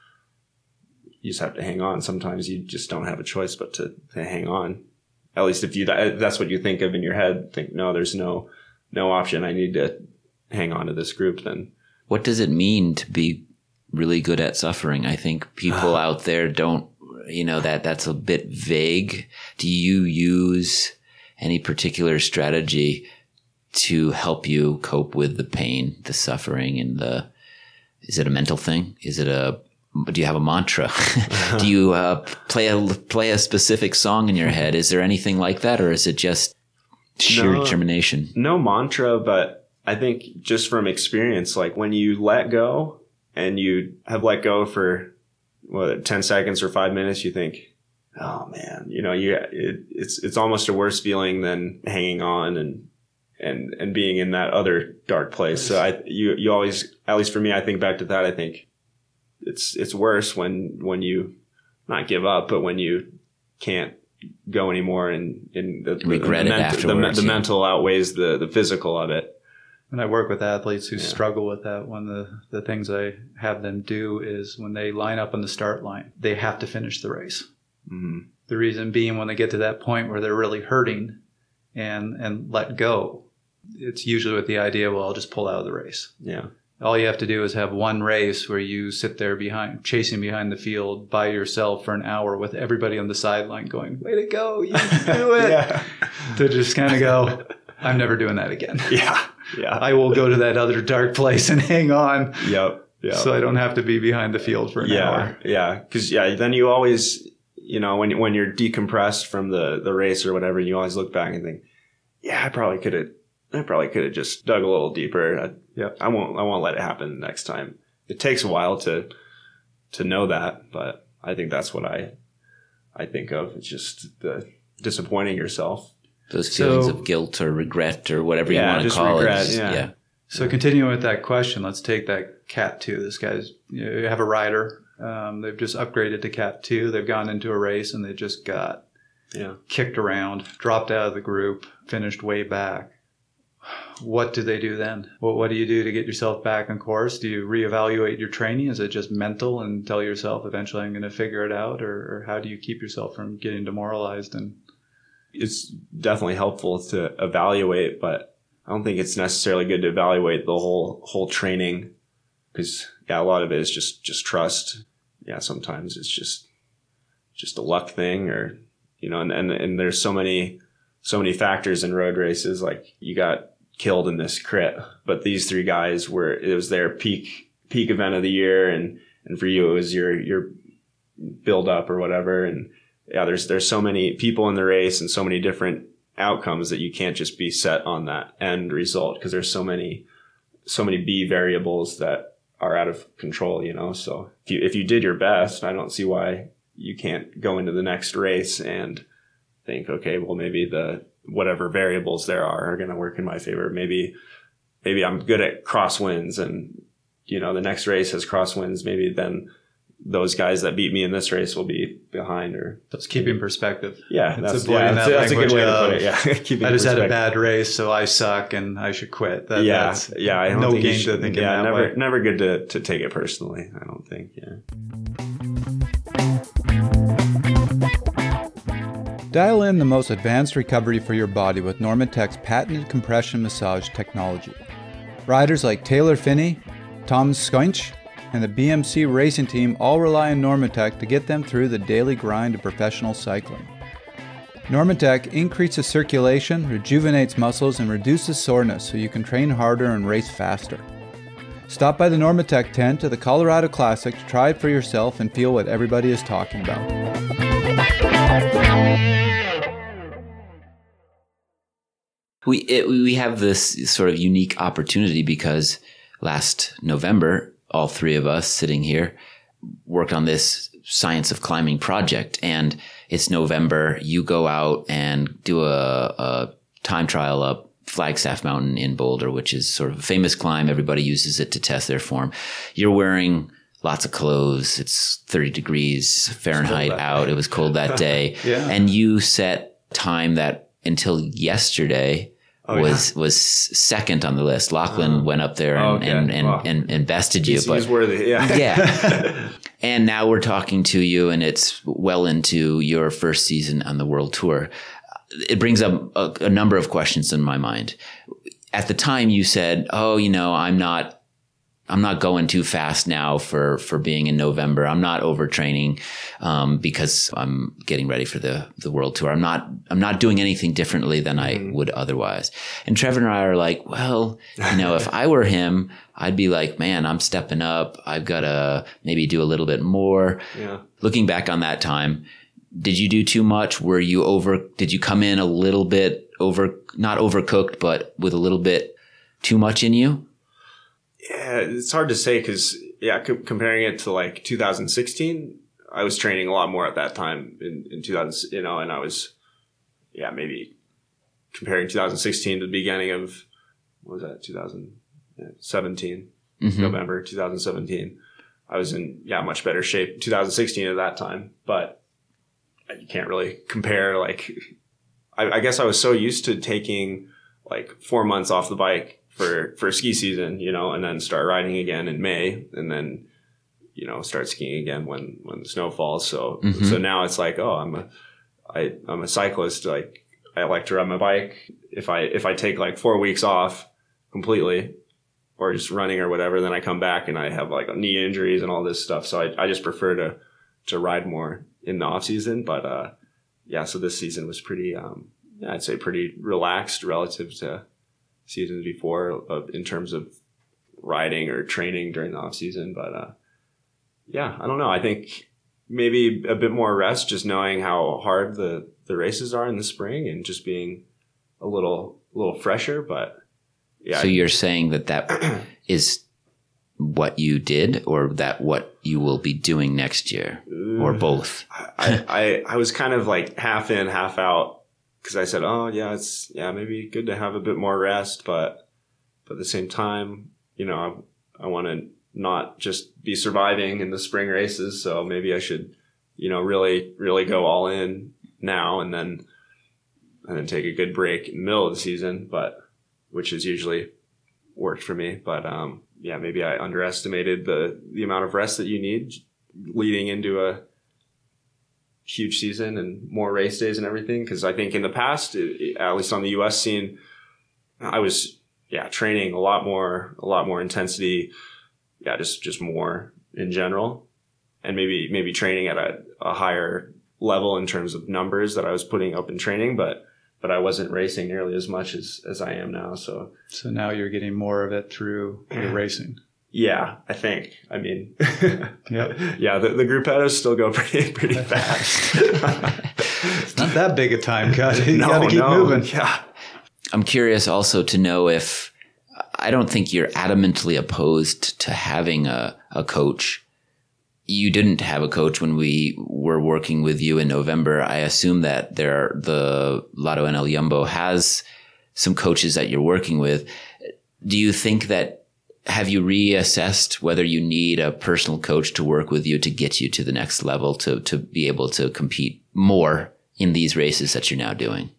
you just have to hang on. Sometimes you just don't have a choice but to, to hang on. At least if you that, that's what you think of in your head. Think, no, there's no no option. I need to hang on to this group. Then what does it mean to be really good at suffering? I think people out there don't, you know, that that's a bit vague. Do you use any particular strategy to help you cope with the pain, the suffering, and the, is it a mental thing? Is it a, do you have a mantra? Do you uh, play a, play a specific song in your head? Is there anything like that? Or is it just sheer no, determination? No mantra, but I think just from experience, like when you let go and you have let go for what, ten seconds or five minutes, you think, oh man, you know, you, it, it's, it's almost a worse feeling than hanging on and, and, and being in that other dark place. So I, you, you always, at least for me, I think back to that. I think it's, it's worse when, when you not give up, but when you can't go anymore and, and the, regret the, it the, afterwards. The, the yeah. mental outweighs the, the physical of it. And I work with athletes who Yeah. struggle with that. One of the, the things I have them do is when they line up on the start line, they have to finish the race. Mm-hmm. The reason being when they get to that point where they're really hurting and, and let go, it's usually with the idea, well, I'll just pull out of the race. Yeah. All you have to do is have one race where you sit there behind, chasing behind the field by yourself for an hour with everybody on the sideline going, way to go, you can do it. Yeah. To just kind of go, I'm never doing that again. Yeah. Yeah. I will go to that other dark place and hang on. Yep. Yeah. So I don't have to be behind the field for an yeah. hour. Yeah. Cause yeah, then you always, you know, when, when you're decompressed from the, the race or whatever, you always look back and think, yeah, I probably could have, I probably could have just dug a little deeper. I, Yeah. I won't, I won't let it happen next time. It takes a while to, to know that, but I think that's what I, I think of. It's just the disappointing yourself. Those feelings So- of guilt or regret or whatever Yeah, you want to just call regret, it. yeah. yeah. So continuing with that question, let's take that Cat two. This guy's, you know, you have a rider. Um, they've just upgraded to Cat two. They've gone into a race and they just got Yeah. kicked around, dropped out of the group, finished way back. What do they do then? What, what do you do to get yourself back on course? Do you reevaluate your training? Is it just mental and tell yourself eventually I'm going to figure it out? Or, or how do you keep yourself from getting demoralized? And It's definitely helpful to evaluate, but I don't think it's necessarily good to evaluate the whole whole training because yeah, a lot of it is just just trust. Yeah, sometimes it's just just a luck thing, or you know, and and, and there's so many so many factors in road races. Like you got killed in this crit, but these three guys were it was their peak peak event of the year, and and for you it was your your build up or whatever, and yeah, there's there's so many people in the race and so many different outcomes that you can't just be set on that end result because there's so many so many B variables that are out of control, you know. So if you if you did your best, I don't see why you can't go into the next race and think, okay, well maybe the whatever variables there are are going to work in my favor. Maybe maybe I'm good at crosswinds, and you know the next race has crosswinds. Maybe then those guys that beat me in this race will be behind, or just keep in perspective. yeah, It's that's, avoiding yeah, that's, that that's a good way to put language it. Yeah, Keeping I just had a perspective. bad race, so I suck and I should quit. That, yeah, that's yeah. I don't no think you game should, to think in yeah, that never, way. never good to, to take it personally. I don't think. Yeah. Dial in the most advanced recovery for your body with Normatec's patented compression massage technology. Riders like Taylor Finney, Tom Skunch, and the B M C racing team all rely on Normatec to get them through the daily grind of professional cycling. Normatec increases circulation, rejuvenates muscles, and reduces soreness so you can train harder and race faster. Stop by the Normatec tent at the Colorado Classic to try it for yourself and feel what everybody is talking about. We it, we have this sort of unique opportunity because last November, all three of us sitting here worked on this Science of Climbing project, and it's November. You go out and do a, a time trial up Flagstaff Mountain in Boulder, which is sort of a famous climb. Everybody uses it to test their form. You're wearing lots of clothes. It's thirty degrees Fahrenheit out. It was cold that day. Yeah. And you set time that until yesterday Oh, was was second on the list. Lachlan Uh-huh. went up there and Oh, okay. and, and, Wow. and, and bested you. He's, but he's worthy. Yeah. yeah. And now we're talking to you, and it's well into your first season on the World Tour. It brings up a, a number of questions in my mind. At the time, you said, "Oh, you know, I'm not." I'm not going too fast now for, for being in November. I'm not overtraining, um, because I'm getting ready for the, the World Tour. I'm not, I'm not doing anything differently than I Mm-hmm. would otherwise. And Trevor and I are like, well, you know, if I were him, I'd be like, man, I'm stepping up. I've got to maybe do a little bit more. Yeah. Looking back on that time, did you do too much? Were you over, did you come in a little bit over, not overcooked, but with a little bit too much in you? Yeah, it's hard to say because, yeah, c- comparing it to like two thousand sixteen, I was training a lot more at that time in, in two thousand, you know, and I was, yeah, maybe comparing two thousand sixteen to the beginning of what was that, two thousand seventeen, Mm-hmm. November two thousand seventeen. I was in, yeah, much better shape two thousand sixteen at that time, but you can't really compare. Like, I, I guess I was so used to taking like four months off the bike for, for ski season, you know, and then start riding again in May, and then, you know, start skiing again when, when the snow falls. So, Mm-hmm. so now it's like, oh, I'm a, I, I'm a cyclist. Like, I like to ride my bike. If I, if I take like four weeks off completely or just running or whatever, then I come back and I have like knee injuries and all this stuff. So I, I just prefer to, to ride more in the off season. But, uh, yeah, so this season was pretty, um, yeah, I'd say pretty relaxed relative to seasons before uh, in terms of riding or training during the off season. But, uh, yeah, I don't know. I think maybe a bit more rest, just knowing how hard the, the races are in the spring and just being a little, a little fresher. But yeah. So you're saying that that is what you did, or that what you will be doing next year, or both? I, I, I was kind of like half in, half out. Cause I said, oh yeah, it's, yeah, maybe good to have a bit more rest, but, but at the same time, you know, I, I want to not just be surviving in the spring races. So maybe I should, you know, really, really go all in now and then, and then take a good break in the middle of the season, but which has usually worked for me. But, um, yeah, maybe I underestimated the, the amount of rest that you need leading into a huge season and more race days and everything. Cause I think in the past, at least on the U S scene, I was, yeah, training a lot more, a lot more intensity. Yeah, just, just more in general, and maybe, maybe training at a, a higher level in terms of numbers that I was putting up in training, but, but I wasn't racing nearly as much as, as I am now. So, So now you're getting more of it through your racing. yeah, I think, I mean, Yep. yeah, the, the gruppettos still go pretty, pretty fast. It's not that big a time cut. You No, got to keep no, moving. Yeah. I'm curious also to know if, I don't think you're adamantly opposed to having a, a coach. You didn't have a coach when we were working with you in November. I assume that there, the Lotto N L Jumbo has some coaches that you're working with. Do you think that, have you reassessed whether you need a personal coach to work with you to get you to the next level, to, to be able to compete more in these races that you're now doing?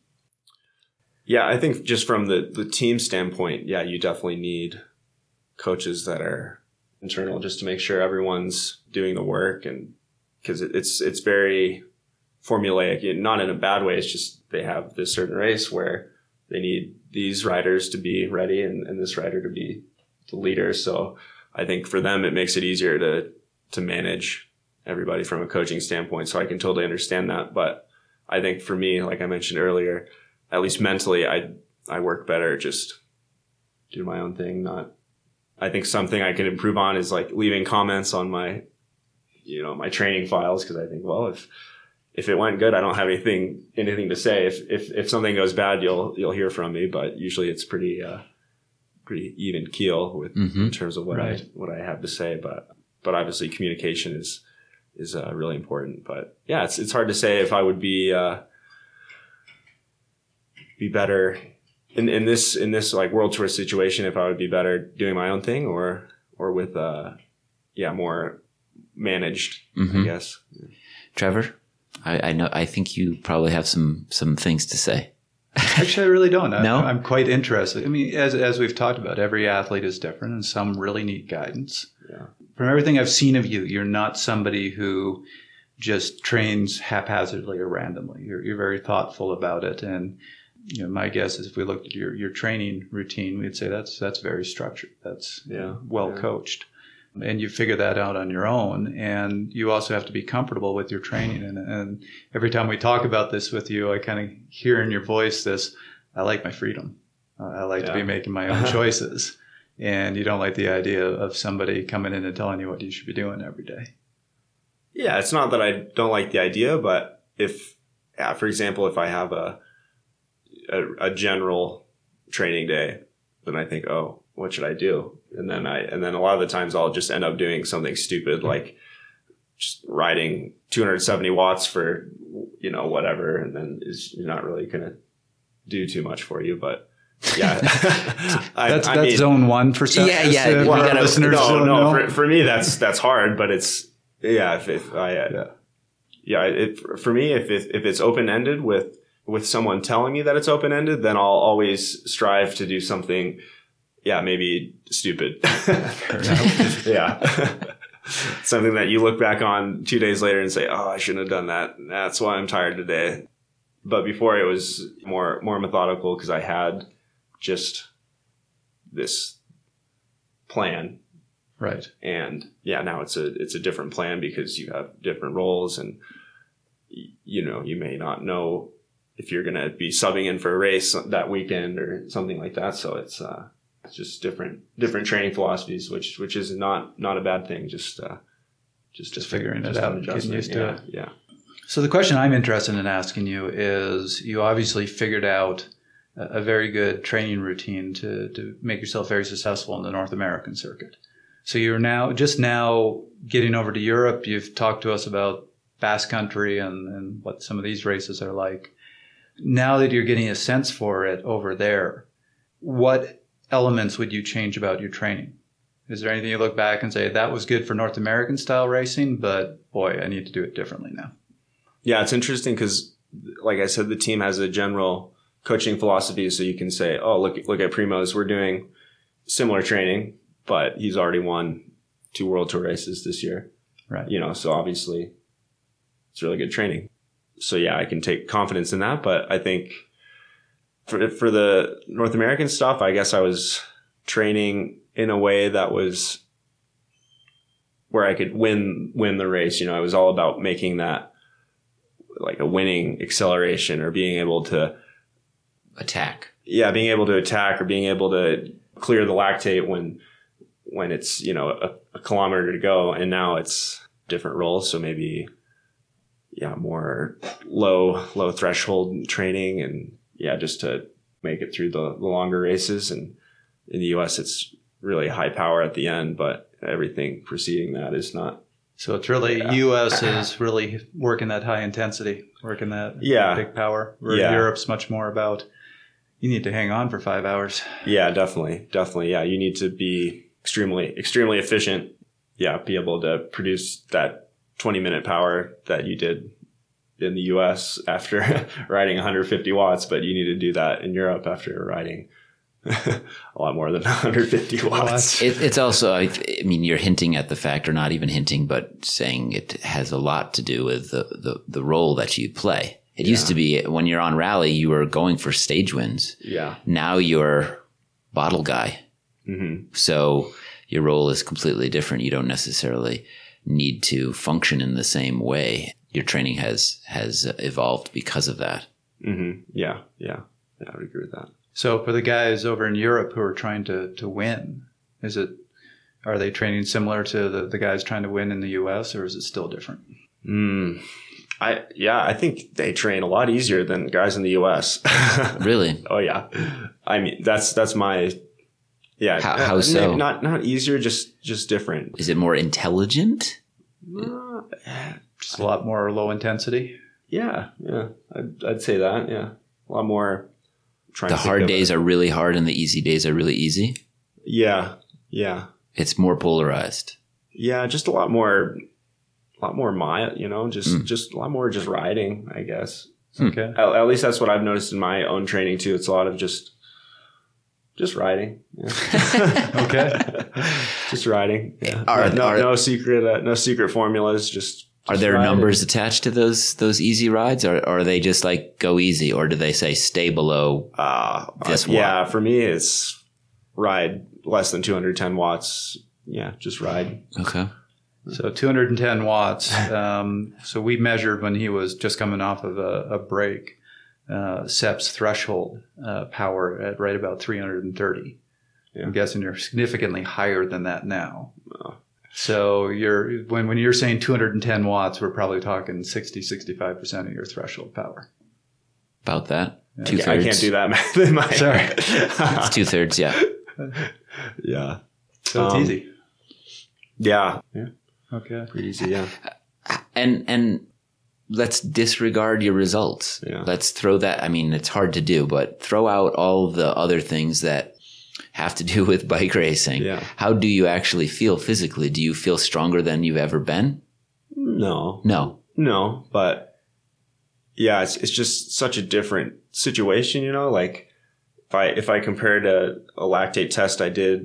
Yeah, I think just from the, the team standpoint, yeah, you definitely need coaches that are internal just to make sure everyone's doing the work, and because it, it's it's very formulaic, not in a bad way. It's just they have this certain race where they need these riders to be ready and, and this rider to be the leader. So I think for them, it makes it easier to to manage everybody from a coaching standpoint. So I can totally understand that. But I think for me, like I mentioned earlier, at least mentally, I I work better just do my own thing. Not, I think something I can improve on is like leaving comments on my, you know, my training files, because I think, well, if if it went good, I don't have anything anything to say. If if if something goes bad, you'll you'll hear from me. But usually it's pretty uh, pretty even keel with Mm-hmm. in terms of what Right. I what I have to say. But but obviously communication is is uh, really important. But yeah, it's it's hard to say if I would be. Uh, be better in, in this, in this like world tour situation, if I would be better doing my own thing or, or with, uh, yeah, more managed, Mhm. I guess. Trevor, I, I know, I think you probably have some, some things to say. Actually, I really don't. I, No? I'm quite interested. I mean, as as we've talked about, every athlete is different, and some really need guidance. Yeah. From everything I've seen of you, you're not somebody who just trains haphazardly or randomly. You're you're very thoughtful about it, and you know, my guess is if we looked at your your training routine, we'd say that's that's very structured. That's Yeah. well Yeah. coached. And you figure that out on your own. And you also have to be comfortable with your training. And, and every time we talk about this with you, I kind of hear in your voice this, I like my freedom. Uh, I like to be Yeah. making my own choices. And you don't like the idea of somebody coming in and telling you what you should be doing every day. Yeah. It's not that I don't like the idea, but if, yeah, for example, if I have a, a, a general training day, then I think, oh, what should I do? And then I, and then a lot of the times I'll just end up doing something stupid, like just riding two hundred seventy watts for, you know, whatever. And then it's not really going to do too much for you. But Yeah, I, That's I that's mean, zone one for some Yeah, yeah, uh, we for our gotta- listeners no, don't no. know. For, for me, that's that's hard, but it's yeah. If, if I uh, Yeah. yeah, it, for me, if it, if it's open ended with with someone telling me that it's open ended, then I'll always strive to do something. Yeah, maybe stupid. Yeah, something that you look back on two days later and say, "Oh, I shouldn't have done that. That's why I'm tired today." But before it was more more methodical because I had just this plan. Right. And yeah, now it's a it's a different plan because you have different roles, and y- you know you may not know if you're going to be subbing in for a race that weekend or something like that. So it's uh, it's just different different training philosophies, which which is not not a bad thing. Just uh, just Just figuring it just out an and getting adjustment. used to yeah, it. Yeah. So the question I'm interested in asking you is, you obviously figured out a, a very good training routine to to make yourself very successful in the North American circuit. So you're now just now getting over to Europe. You've talked to us about Basque Country and, and what some of these races are like. Now that you're getting a sense for it over there, what elements would you change about your training? Is there anything you look back and say, that was good for North American style racing, but boy, I need to do it differently now? Yeah, it's interesting because, like I said, the team has a general coaching philosophy. So you can say, oh, look, look at Primoz. We're doing similar training, but he's already won two World Tour races this year. Right. You know, so obviously it's really good training. So yeah, I can take confidence in that. But I think for for the North American stuff, I guess I was training in a way that was where I could win win the race. You know, it was all about making that like a winning acceleration or being able to Attack. yeah, being able to attack or being able to clear the lactate when when it's, you know, a, a kilometer to go. And now it's different roles. So maybe, yeah, more low, low threshold training and yeah, just to make it through the, the longer races. And in the U S, it's really high power at the end, but everything preceding that is not. So it's really, Yeah. U S is really working that high intensity, working that Yeah. big power. Where Yeah. Europe's much more about, you need to hang on for five hours. Yeah, definitely. Definitely. Yeah. You need to be extremely, extremely efficient. Yeah. Be able to produce that twenty minute power that you did in the U S after riding one hundred fifty watts, but you need to do that in Europe after riding a lot more than one hundred fifty watts. It, it's also, I, I mean, you're hinting at the fact, or not even hinting, but saying it has a lot to do with the, the, the role that you play. It Yeah. used to be when you're on rally, you were going for stage wins. Yeah. Now you're bottle guy. hmm So your role is completely different. You don't necessarily need to function in the same way. Your training has has evolved because of that. hmm Yeah. Yeah. Yeah. I would agree with that. So for the guys over in Europe who are trying to, to win, is it, are they training similar to the, the guys trying to win in the U S, or is it still different? Mm. I, yeah, I think they train a lot easier than guys in the U S. Really? Oh yeah. I mean, that's, that's my, yeah. How- how uh, so? Not, not easier, just, just different. Is it more intelligent? Uh, Just a lot more low intensity? yeah. Yeah. I'd, I'd say that. Yeah. A lot more trying The to think hard of days it. are really hard and the easy days are really easy. Yeah. Yeah. It's more polarized. Yeah. Just a lot more, a lot more mild, you know, just, Mm. just a lot more just riding, I guess. Okay. At, at least that's what I've noticed in my own training too. It's a lot of just, just riding. Yeah. Okay. Just riding. Yeah. Are- no, are- no secret, uh, no secret formulas. Just. Are just there ride numbers and- attached to those those easy rides, or, or are they just like go easy, or do they say stay below? Uh, This uh, yeah, for me, it's ride less than two hundred ten watts. Yeah, just ride. Okay. So two hundred ten watts. Um, so we measured when he was just coming off of a, a break, uh, Sepp's threshold uh, power at right about three hundred thirty. Yeah. I'm guessing you're significantly higher than that now. Oh. So you're when when you're saying two hundred ten watts, we're probably talking sixty, sixty-five percent of your threshold power. About that. Yeah. Two I thirds. can't do that math in my Sorry. head. It's two thirds. Yeah. Yeah. So it's Um, easy. Yeah. Yeah. Okay. Pretty easy. Yeah. And and let's disregard your results. Yeah. Let's throw that. I mean, it's hard to do, but throw out all the other things that have to do with bike racing. Yeah. How do you actually feel physically? Do you feel stronger than you've ever been? No. No. No, but yeah, it's it's just such a different situation, you know, like if I if I compared a, a lactate test I did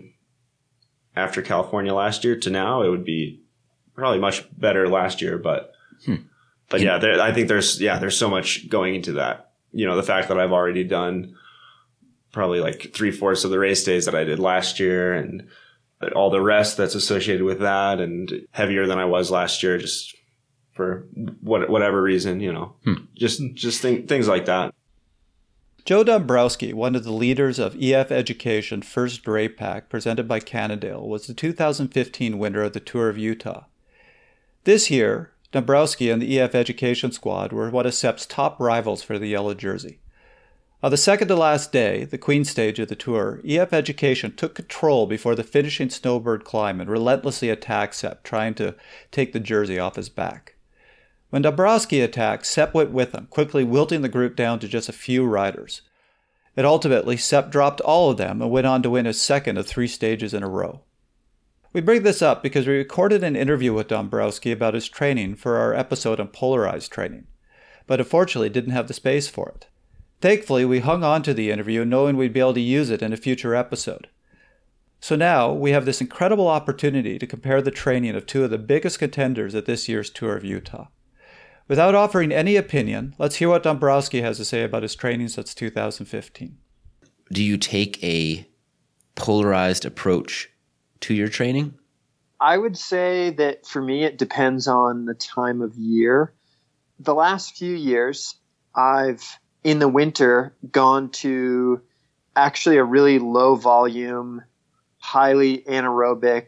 after California last year to now, it would be probably much better last year, but Hmm. but yeah, there, I think there's yeah, there's so much going into that. You know, the fact that I've already done probably like three-fourths of the race days that I did last year and all the rest that's associated with that, and heavier than I was last year just for what, whatever reason, you know, Hmm. just just think, things like that. Joe Dombrowski, one of the leaders of E F Education First Raid Pack presented by Cannondale, was the two thousand fifteen winner of the Tour of Utah. This year, Dombrowski and the E F Education squad were one of SEP's top rivals for the yellow jersey. On the second to last day, the Queen stage of the Tour, E F Education took control before the finishing Snowbird climb and relentlessly attacked SEP, trying to take the jersey off his back. When Dombrowski attacked, SEP went with him, quickly wilting the group down to just a few riders. And ultimately, SEP dropped all of them and went on to win his second of three stages in a row. We bring this up because we recorded an interview with Dombrowski about his training for our episode on polarized training, but unfortunately didn't have the space for it. Thankfully, we hung on to the interview knowing we'd be able to use it in a future episode. So now we have this incredible opportunity to compare the training of two of the biggest contenders at this year's Tour of Utah. Without offering any opinion, let's hear what Dombrowski has to say about his training since two thousand fifteen. Do you take a polarized approach to your training? I would say that for me, it depends on the time of year. The last few years, I've, in the winter, gone to actually a really low volume, highly anaerobic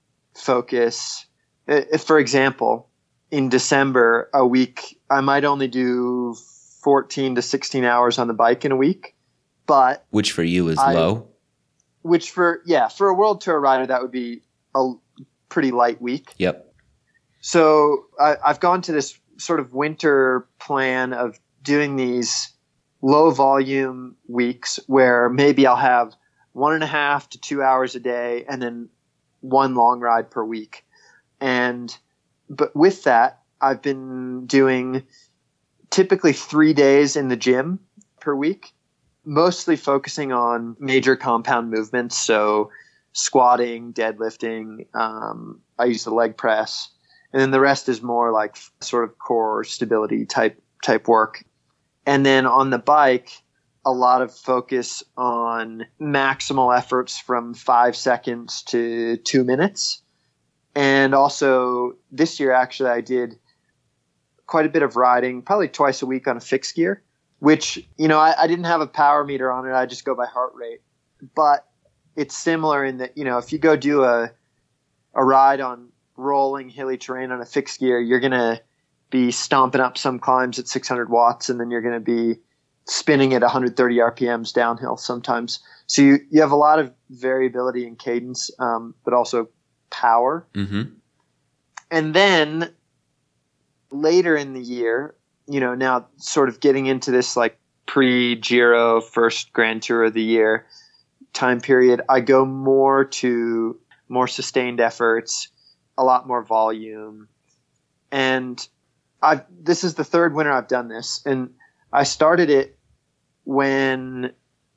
focus. If, for example, in December, a week, I might only do fourteen to sixteen hours on the bike in a week, but Which for you is I- low? which for, yeah, for a World Tour rider, that would be a pretty light week. Yep. So I, I've gone to this sort of winter plan of doing these low volume weeks where maybe I'll have one and a half to two hours a day and then one long ride per week. And, but with that, I've been doing typically three days in the gym per week, mostly focusing on major compound movements. So squatting, deadlifting, um, I use the leg press, and then the rest is more like sort of core stability type, type work. And then on the bike, a lot of focus on maximal efforts from five seconds to two minutes. And also this year, actually, I did quite a bit of riding, probably twice a week on a fixed gear, which, you know, I, I didn't have a power meter on it. I just go by heart rate. But it's similar in that, you know, if you go do a, a ride on rolling hilly terrain on a fixed gear, you're going to be stomping up some climbs at six hundred watts, and then you're going to be spinning at one hundred thirty R P Ms downhill sometimes. So you, you have a lot of variability in cadence, um, but also power. Mm-hmm. And then later in the year, you know, now sort of getting into this like pre-Giro first Grand Tour of the year time period, I go more to more sustained efforts, a lot more volume. And I've, this is the third winter I've done this. And I started it when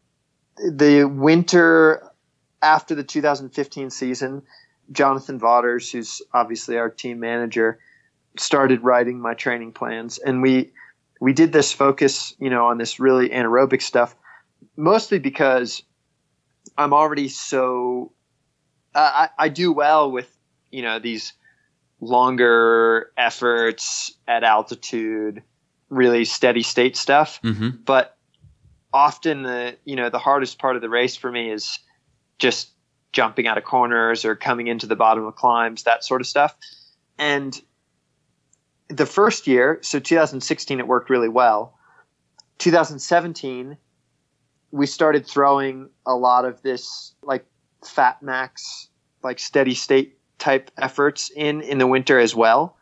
the winter after the two thousand fifteen season, Jonathan Vaughters, who's obviously our team manager, started writing my training plans. And we, we did this focus, you know, on this really anaerobic stuff, mostly because I'm already so, uh, I, I do well with, you know, these longer efforts at altitude, really steady state stuff. Mm-hmm. But often the, you know, the hardest part of the race for me is just jumping out of corners or coming into the bottom of climbs, that sort of stuff. And the first year, so two thousand sixteen, it worked really well. two thousand seventeen, we started throwing a lot of this like fat max, like steady state type efforts in, in the winter as well.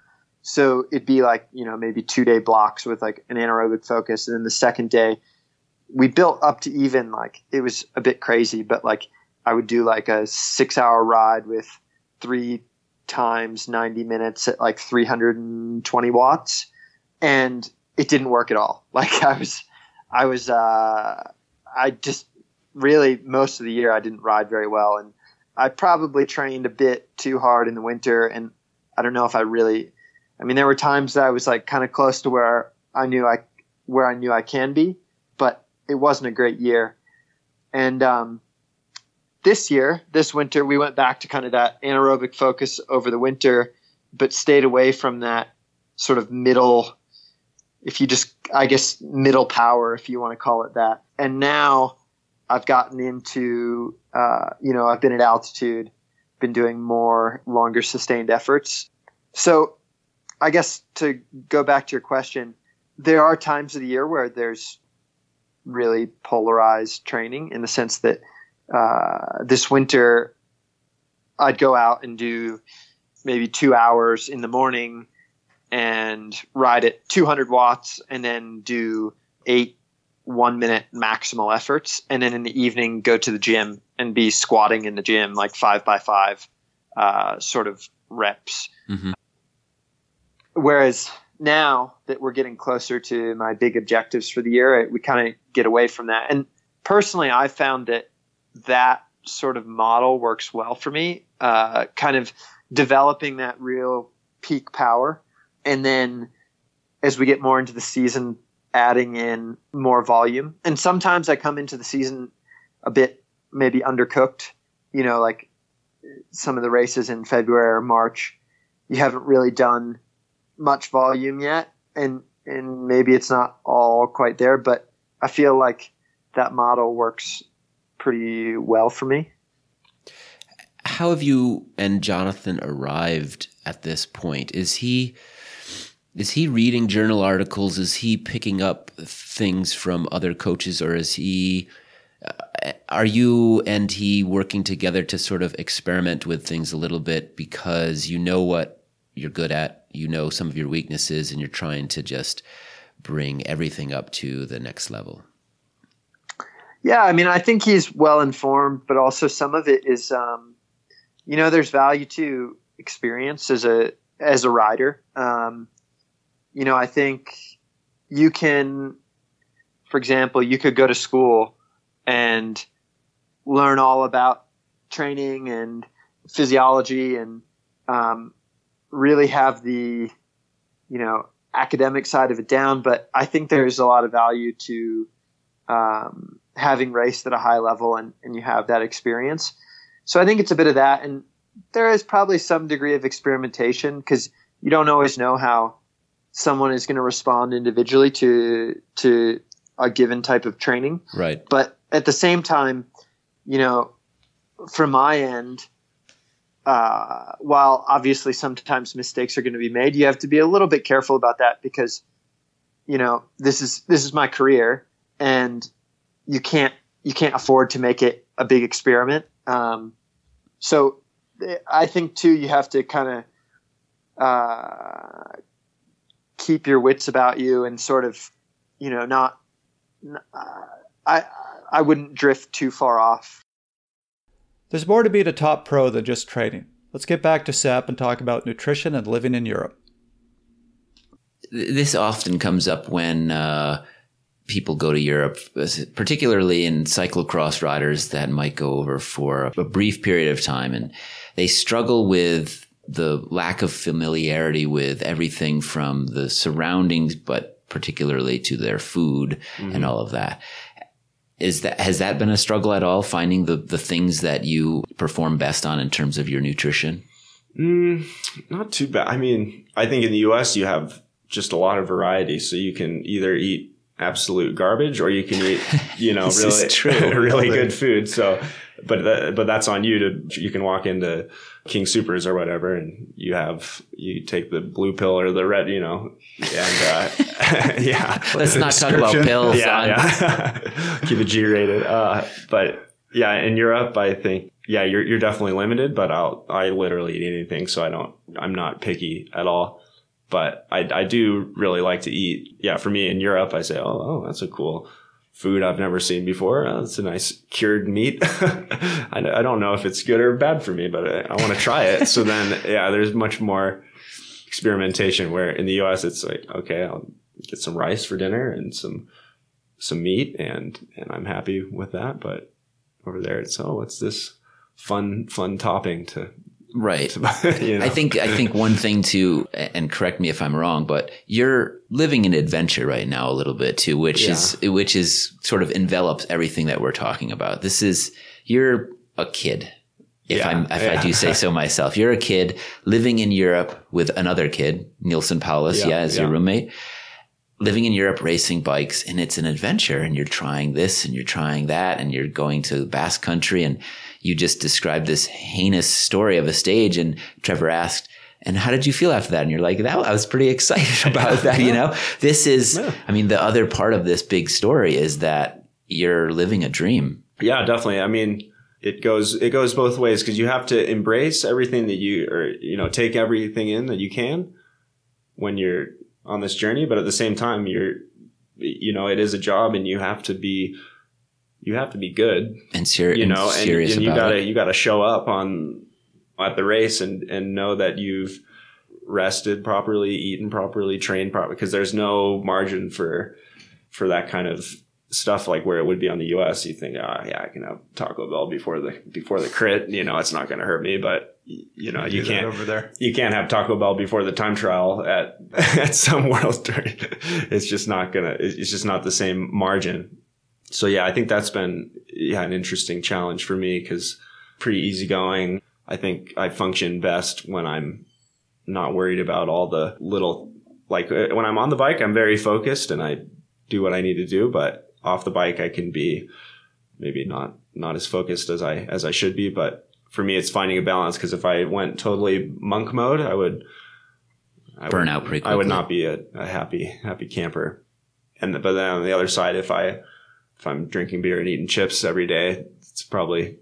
So it'd be like, you know, maybe two day blocks with like an anaerobic focus. And then the second day we built up to even like, it was a bit crazy, but like I would do like a six hour ride with three times ninety minutes at like three hundred twenty watts. And it didn't work at all. Like I was, I was, uh, I just really most of the year I didn't ride very well. And I probably trained a bit too hard in the winter. And I don't know if I really, I mean, there were times that I was like kind of close to where I knew I, where I knew I can be, but it wasn't a great year. And, um, this year, this winter, we went back to kind of that anaerobic focus over the winter, but stayed away from that sort of middle, if you just, I guess, middle power, if you want to call it that. And now I've gotten into, uh, you know, I've been at altitude, been doing more longer sustained efforts. So I guess to go back to your question, there are times of the year where there's really polarized training in the sense that uh, this winter I'd go out and do maybe two hours in the morning and ride at two hundred watts and then do eight one minute maximal efforts. And then in the evening, go to the gym and be squatting in the gym, like five by five, uh, sort of reps. Mm-hmm. Whereas now that we're getting closer to my big objectives for the year, we kind of get away from that. And personally, I found that that sort of model works well for me, uh, kind of developing that real peak power. And then as we get more into the season, adding in more volume. And sometimes I come into the season a bit maybe undercooked, you know, like some of the races in February or March, you haven't really done much volume yet. And, and maybe it's not all quite there, but I feel like that model works pretty well for me. How have you and Jonathan arrived at this point? Is he is he reading journal articles? Is he picking up things from other coaches, or is he uh, are you and he working together to sort of experiment with things a little bit because you know what you're good at, you know some of your weaknesses, and you're trying to just bring everything up to the next level? Yeah, I mean, I think he's well informed, but also some of it is, um, you know, there's value to experience as a as a rider. Um, you know, I think you can, for example, you could go to school and learn all about training and physiology and um, really have the, you know, academic side of it down. But I think there's a lot of value to um, having raced at a high level and, and you have that experience. So I think it's a bit of that. And there is probably some degree of experimentation because you don't always know how someone is going to respond individually to, to a given type of training. Right. But at the same time, you know, from my end, uh, while obviously sometimes mistakes are going to be made, you have to be a little bit careful about that because, you know, this is, this is my career and you can't, you can't afford to make it a big experiment. Um, so I think too, you have to kind of, uh, keep your wits about you and sort of, you know, not, uh, I, I wouldn't drift too far off. There's more to being a top pro than just training. Let's get back to Sepp and talk about nutrition and living in Europe. This often comes up when uh, people go to Europe, particularly in cyclocross riders that might go over for a brief period of time, and they struggle with the lack of familiarity with everything from the surroundings, but particularly to their food mm-hmm. and all of that. Is that, has that been a struggle at all, finding the, the things that you perform best on in terms of your nutrition? Mm, not too bad. I mean, I think in the U S you have just a lot of variety. So you can either eat absolute garbage or you can eat, you know, really, really good food. So, but, that, but that's on you to, you can walk into King Supers or whatever, and you have, you take the blue pill or the red, you know, and, uh, yeah. Let's not talk about pills. Yeah. On. yeah. Keep it G rated. Uh, but yeah, in Europe, I think, yeah, you're, you're definitely limited, but I'll, I literally eat anything. So I don't, I'm not picky at all. but I, I do really like to eat. Yeah, for me in Europe, I say, oh, oh, that's a cool food I've never seen before. Oh, it's a nice cured meat. I, I don't know if it's good or bad for me, but I, I want to try it. So then, yeah, there's much more experimentation, where in the U S it's like, okay, I'll get some rice for dinner and some some meat, and and I'm happy with that. But over there, it's, oh, what's this fun fun topping to right. to, you know? I think I think one thing too, and correct me if I'm wrong, but you're living an adventure right now a little bit too, which Yeah. is which is sort of envelops everything that we're talking about. This is, you're a kid. If Yeah, I'm, if yeah. I do say so myself, you're a kid living in Europe with another kid, Nielsen Paulus, yeah, Yeah, as yeah. your roommate, living in Europe, racing bikes, and it's an adventure, and you're trying this and you're trying that, and you're going to the Basque Country, and you just described this heinous story of a stage, and Trevor asked, and how did you feel after that? And you're like, that, I was pretty excited about that, you know? This is, Yeah. I mean, the other part of this big story is that you're living a dream. Yeah, definitely. I mean, it goes it goes both ways, because you have to embrace everything that you, or you know, take everything in that you can when you're on this journey. But at the same time, you're, you know, it is a job, and you have to be, you have to be good, And ser- you know, and and, serious and you about gotta it. you gotta show up on at the race and and know that you've rested properly, eaten properly, trained properly, because there's no margin for for that kind of stuff, like where it would be on the U S. You think, oh yeah, I can have Taco Bell before the before the crit, you know, it's not going to hurt me. But you know, you Do that can't over there. you can't have Taco Bell before the time trial at at some world tour. It's just not gonna. It's just not the same margin. So yeah, I think that's been yeah an interesting challenge for me, because pretty easygoing. I think I function best when I'm not worried about all the little, like when I'm on the bike, I'm very focused and I do what I need to do. But off the bike, I can be maybe not not as focused as I as I should be. But for me, it's finding a balance, because if I went totally monk mode, I would I Burn would, out pretty I would quickly. not be a, a happy happy camper. And the, but then on the other side, if I if I'm drinking beer and eating chips every day, it's probably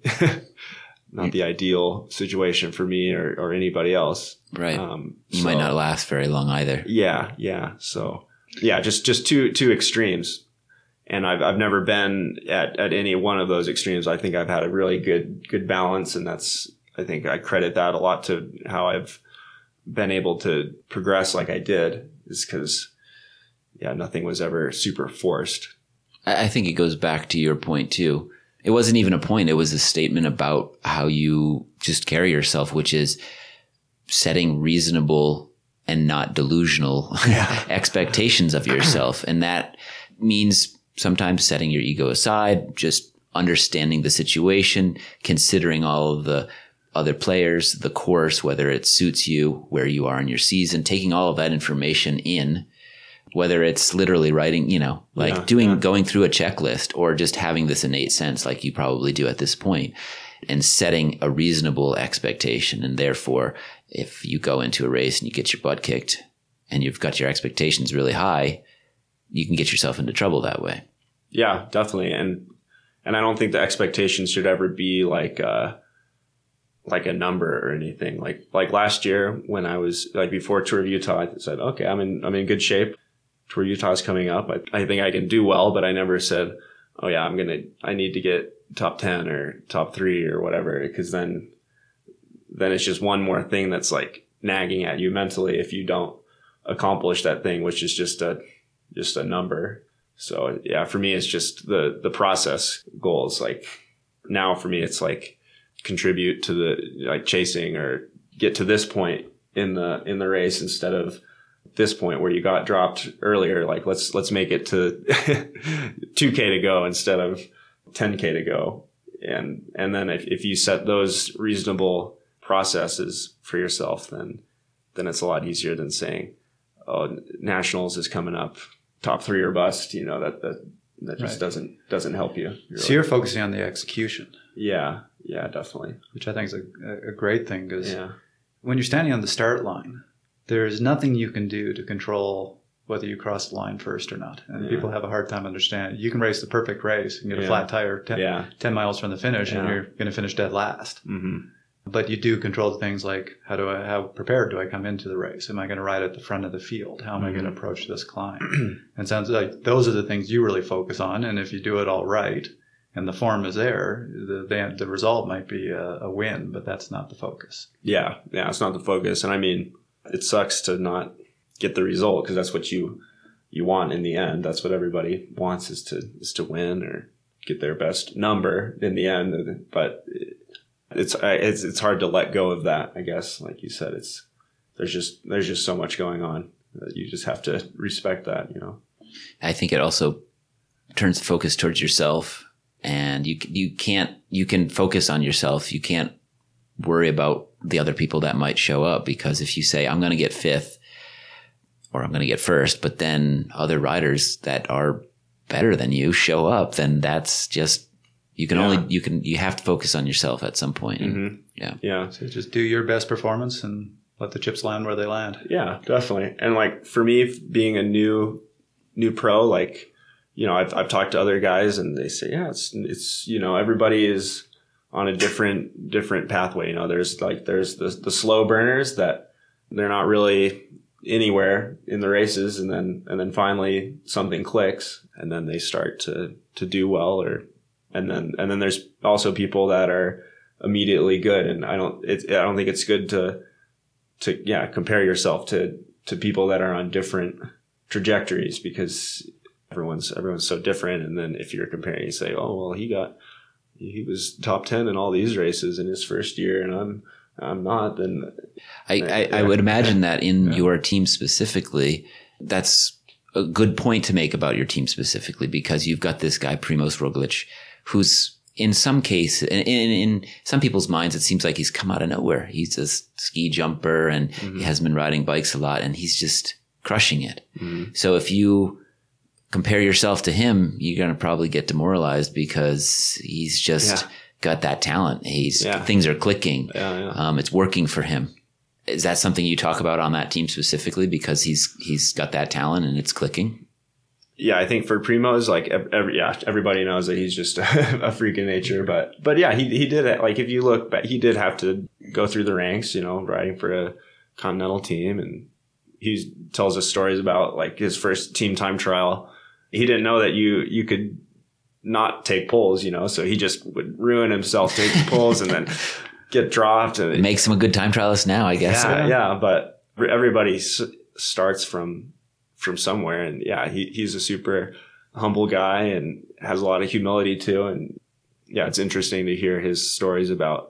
not the ideal situation for me or, or anybody else. Right. Um, You so- might not last very long either. Yeah, yeah. So yeah, just just two two extremes. And I've I've never been at, at any one of those extremes. I think I've had a really good good balance, and that's I think I credit that a lot to how I've been able to progress like I did, is because yeah, nothing was ever super forced. I I think it goes back to your point too. It wasn't even a point. It was a statement about how you just carry yourself, which is setting reasonable and not delusional expectations of yourself. And that means sometimes setting your ego aside, just understanding the situation, considering all of the other players, the course, whether it suits you, where you are in your season, taking all of that information in, whether it's literally writing, you know, like Yeah, doing, yeah. going through a checklist, or just having this innate sense like you probably do at this point, and setting a reasonable expectation. And therefore, if you go into a race and you get your butt kicked and you've got your expectations really high, you can get yourself into trouble that way. Yeah, definitely. And and I don't think the expectations should ever be like uh like a number or anything. Like like last year when I was like before Tour of Utah, I said, okay, I'm in I'm in good shape. Tour of Utah's coming up. I, I think I can do well, but I never said, oh yeah, I'm gonna I need to get top ten or top three or whatever, because then then it's just one more thing that's like nagging at you mentally if you don't accomplish that thing, which is just a just a number. So yeah, for me, it's just the, the process goals. Like now for me, it's like contribute to the like chasing or get to this point in the, in the race instead of this point where you got dropped earlier. Like let's, let's make it to two K to go instead of ten K to go. And, and then if, if you set those reasonable processes for yourself, then, then it's a lot easier than saying, oh, nationals is coming up, top three or bust, you know, that, that, that just Right. doesn't, doesn't help you. You're So like- you're focusing on the execution, yeah. Yeah, definitely. which I think is a, a great thing, because Yeah. when you're standing on the start line, there's nothing you can do to control whether you cross the line first or not. And Yeah. people have a hard time understanding. You can race the perfect race and get a Yeah. flat tire ten, Yeah. ten miles from the finish, and Yeah. you're going to finish dead last. Mm-hmm. But you do control things like, how do I, how prepared do I come into the race? Am I going to ride at the front of the field? How am mm-hmm. I going to approach this climb? And it sounds like those are the things you really focus on. And if you do it all right and the form is there, the the, the result might be a, a win, but that's not the focus. Yeah, yeah, it's not the focus. And I mean, it sucks to not get the result because that's what you you want in the end. That's what everybody wants is to is to win or get their best number in the end. But it's it's it's hard to let go of that, I guess. Like you said, it's there's just there's just so much going on that you just have to respect that, you know. I think it also turns the focus towards yourself, and you you can't you can focus on yourself. You can't worry about the other people that might show up, because if you say I'm going to get fifth or I'm going to get first, but then other riders that are better than you show up, then that's just you can yeah. only you can you have to focus on yourself at some point. Mm-hmm. Yeah, yeah. So just do your best performance and let the chips land where they land. Yeah, definitely. And like for me, being a new new pro, like you know, I've I've talked to other guys and they say, yeah, it's it's you know, everybody is on a different different pathway. You know, there's like there's the the slow burners that they're not really anywhere in the races, and then and then finally something clicks, and then they start to to do well, or and then and then there's also people that are immediately good, and I don't it, I don't think it's good to to yeah compare yourself to to people that are on different trajectories, because everyone's everyone's so different. And then if you're comparing, you say, oh well, he got he was top ten in all these races in his first year, and I'm I'm not, then I, I, I would imagine that in yeah. your team specifically, that's a good point to make about your team specifically, because you've got this guy, Primoz Roglic, who's in some case, in, in, in some people's minds, it seems like he's come out of nowhere. He's a ski jumper and mm-hmm. he hasn't been riding bikes a lot, and he's just crushing it. Mm-hmm. So if you compare yourself to him, you're going to probably get demoralized, because he's just... Yeah. got that talent. He's yeah. things are clicking. Yeah, yeah. Um, it's working for him. Is that something you talk about on that team specifically, because he's he's got that talent and it's clicking? Yeah, I think for Primoz, like every yeah, everybody knows that he's just a, a freak of nature. But but yeah, he he did it. Like if you look back, he did have to go through the ranks, you know, riding for a continental team, and he tells us stories about like his first team time trial. He didn't know that you you could not take pulls, you know, so he just would ruin himself taking pulls and then get dropped. And it makes him a good time trialist now, I guess. Yeah, yeah, but everybody s- starts from from somewhere, and yeah, he he's a super humble guy and has a lot of humility too. And yeah, it's interesting to hear his stories about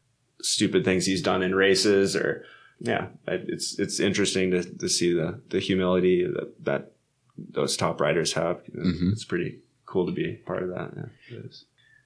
stupid things he's done in races, or yeah, it's it's interesting to to see the the humility that that those top riders have. Mm-hmm. It's pretty cool to be part of that. Yeah, it is.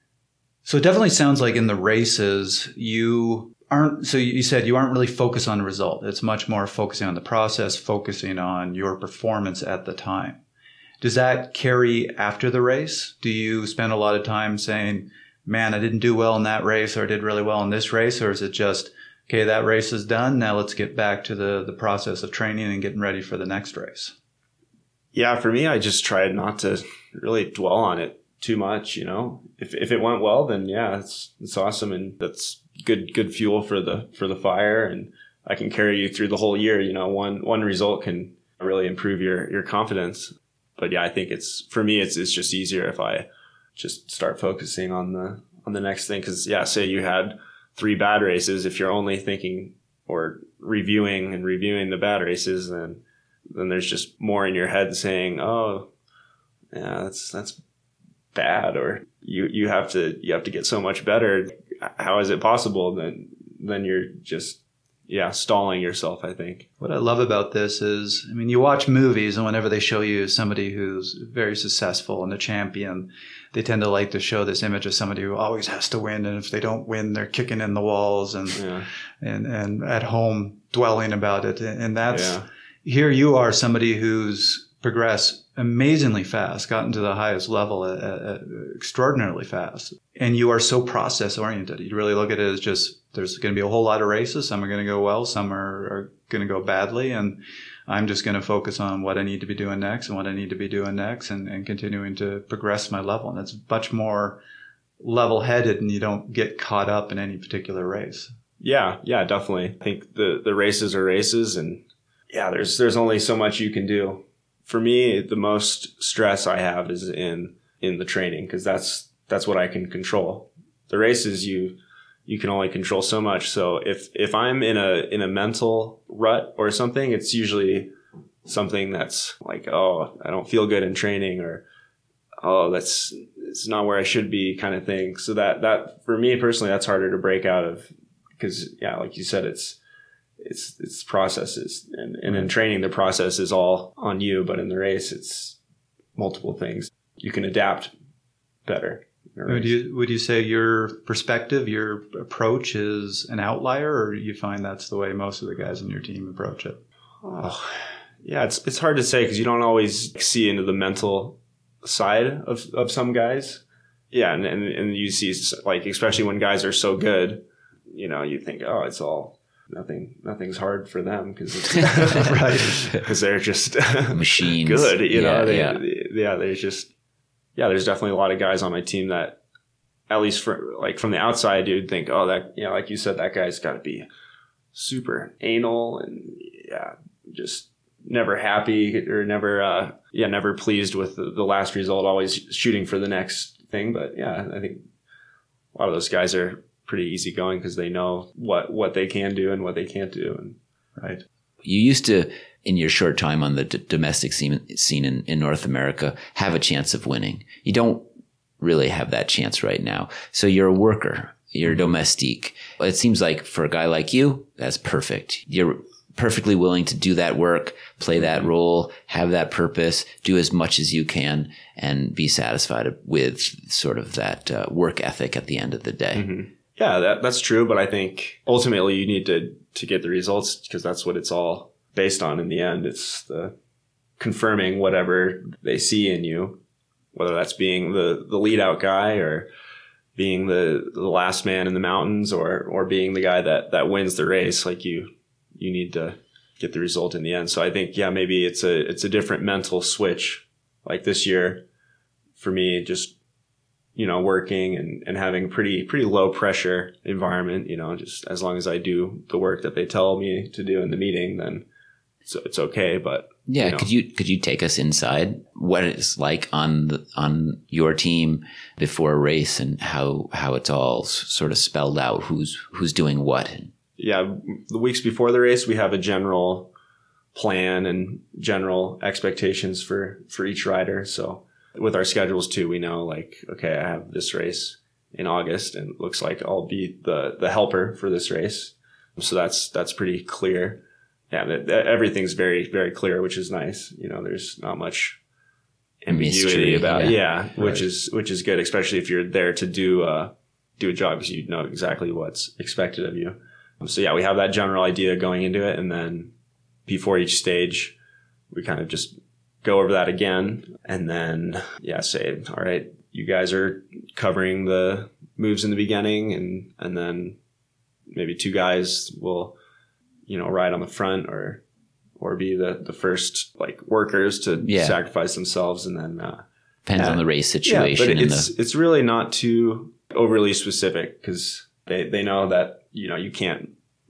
So it definitely sounds like in the races, you aren't, so you said you aren't really focused on the result. It's much more focusing on the process, focusing on your performance at the time. Does that carry after the race? Do you spend a lot of time saying, man, I didn't do well in that race, or I did really well in this race? Or is it just, okay, that race is done. Now let's get back to the, the process of training and getting ready for the next race? Yeah, for me, I just tried not to really dwell on it too much. You know, if if it went well, then yeah, it's it's awesome, and that's good good fuel for the for the fire, and I can carry you through the whole year. You know, one one result can really improve your your confidence. But yeah, I think it's for me, it's it's just easier if I just start focusing on the on the next thing. Because yeah, say you had three bad races, if you're only thinking or reviewing and reviewing the bad races, then then there's just more in your head saying, oh, yeah, that's that's bad, or you you have to you have to get so much better. How is it possible? Then then you're just yeah stalling yourself, I think. What I love about this is, I mean, you watch movies, and whenever they show you somebody who's very successful and a champion, they tend to like to show this image of somebody who always has to win, and if they don't win, they're kicking in the walls and yeah. and and at home dwelling about it, and that's. Yeah. Here you are, somebody who's progressed amazingly fast, gotten to the highest level uh, uh, extraordinarily fast. And you are so process oriented. You really look at it as just, there's going to be a whole lot of races. Some are going to go well. Some are, are going to go badly. And I'm just going to focus on what I need to be doing next and what I need to be doing next, and, and continuing to progress my level. And it's much more level headed, and you don't get caught up in any particular race. Yeah, yeah, definitely. I think the, the races are races, and yeah, there's there's only so much you can do. For me, the most stress I have is in in the training, because that's that's what I can control. The races, you you can only control so much. So if if I'm in a in a mental rut or something, it's usually something that's like, oh, I don't feel good in training, or oh, that's it's not where I should be, kind of thing. So that that for me personally, that's harder to break out of, because yeah, like you said, it's it's it's processes, and, and in training the process is all on you, but in the race it's multiple things. You can adapt better. Would you would you say your perspective, your approach is an outlier, or you find that's the way most of the guys on your team approach it? Oh, yeah, it's it's hard to say, because you don't always see into the mental side of, of some guys. Yeah, and, and and you see, like, especially when guys are so good, you know, you think, oh, it's all nothing nothing's hard for them, because right, because they're just machines. Good, you yeah, know. They, yeah. They, yeah, there's just yeah, there's definitely a lot of guys on my team that, at least for like from the outside, you'd think, oh, that, you know, like you said, that guy's got to be super anal and yeah, just never happy, or never uh yeah never pleased with the, the last result, always shooting for the next thing. But yeah, I think a lot of those guys are pretty easygoing, because they know what what they can do and what they can't do. And right, you used to, in your short time on the d- domestic scene, scene in, in North America, have a chance of winning. You don't really have that chance right now. So you're a worker, you're a domestique. It seems like for a guy like you, that's perfect. You're perfectly willing to do that work, play that role, have that purpose, do as much as you can, and be satisfied with sort of that uh, work ethic at the end of the day. Mm-hmm. Yeah, that, that's true. But I think ultimately you need to, to get the results, because that's what it's all based on in the end. It's the confirming whatever they see in you, whether that's being the, the lead out guy, or being the, the last man in the mountains, or, or being the guy that, that wins the race. Like you, you need to get the result in the end. So I think, yeah, maybe it's a, it's a different mental switch. Like this year for me, just, you know, working and, and having pretty, pretty low pressure environment, you know, just as long as I do the work that they tell me to do in the meeting, then it's, it's okay. But yeah, you know. could you, could you take us inside what it's like on the, on your team before a race, and how, how it's all sort of spelled out, who's, who's doing what? Yeah, the weeks before the race, we have a general plan and general expectations for, for each rider. So with our schedules too, we know, like, okay, I have this race in August, and it looks like I'll be the, the helper for this race. So that's, that's pretty clear. Yeah, that, that everything's very, very clear, which is nice. You know, there's not much ambiguity Mystery, about yeah. it. Yeah, which Right. is, which is good, especially if you're there to do, uh, do a job, because you know exactly what's expected of you. So yeah, we have that general idea going into it, and then before each stage, we kind of just go over that again, and then yeah, say, all right, you guys are covering the moves in the beginning, and and then maybe two guys will, you know, ride on the front, or or be the the first like workers to Yeah. sacrifice themselves, and then uh, Depends Yeah. on the race situation. Yeah, but and it's the, it's really not too overly specific, because they, they know that, you know, you can't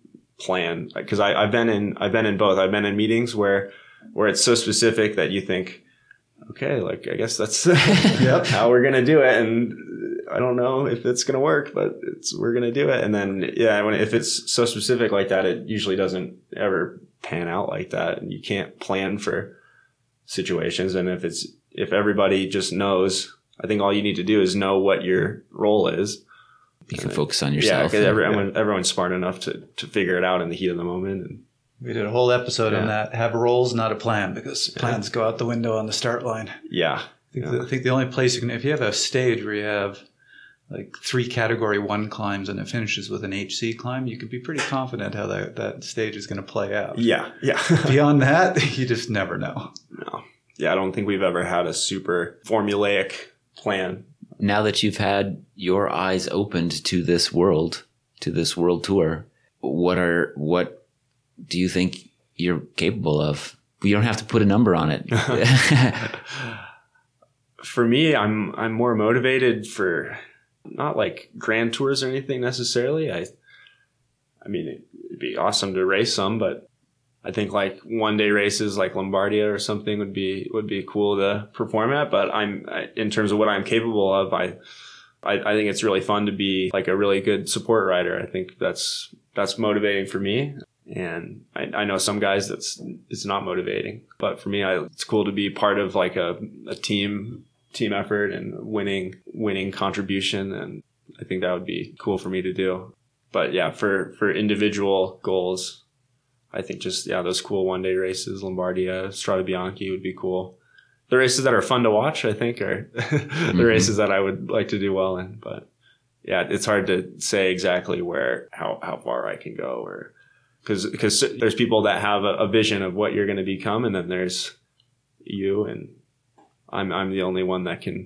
plan, because I I've been in I've been in both. I've been in meetings where where it's so specific that you think, okay, like I guess that's yep, how we're gonna do it, and I don't know if it's gonna work, but it's we're gonna do it. And then yeah, when if it's so specific like that, it usually doesn't ever pan out like that, and you can't plan for situations. And if it's if everybody just knows, I think all you need to do is know what your role is. you can focus on Yeah, yourself. because everyone, everyone's smart enough to, to figure it out in the heat of the moment. And We did a whole episode Yeah. on that. Have roles, not a plan, because plans go out the window on the start line. yeah, I think, Yeah. the, I think the only place you can, if you have a stage where you have like three category one climbs and it finishes with an H C climb, you can be pretty confident how that, that stage is going to play out. yeah, yeah. Beyond that, you just never know. no, yeah, I don't think we've ever had a super formulaic plan. Now that you've had your eyes opened to this world, to this world tour, what are what do you think you're capable of? You don't have to put a number on it. For me, I'm I'm more motivated for not like grand tours or anything necessarily. I I mean, it, it'd be awesome to race some, but I think like one day races like Lombardia or something would be would be cool to perform at. But I'm I, in terms of what I'm capable of, I, I I think it's really fun to be like a really good support rider. I think that's that's motivating for me. And I, I know some guys that's it's not motivating, but for me, I, it's cool to be part of like a, a team team effort and winning winning contribution. And I think that would be cool for me to do. But yeah, for, for individual goals, I think just, yeah, those cool one day races, Lombardia, Strade Bianche would be cool. The races that are fun to watch, I think, are the mm-hmm. races that I would like to do well in. But yeah, it's hard to say exactly where, how, how far I can go, or because, because there's people that have a, a vision of what you're going to become. And then there's you, and I'm, I'm the only one that can,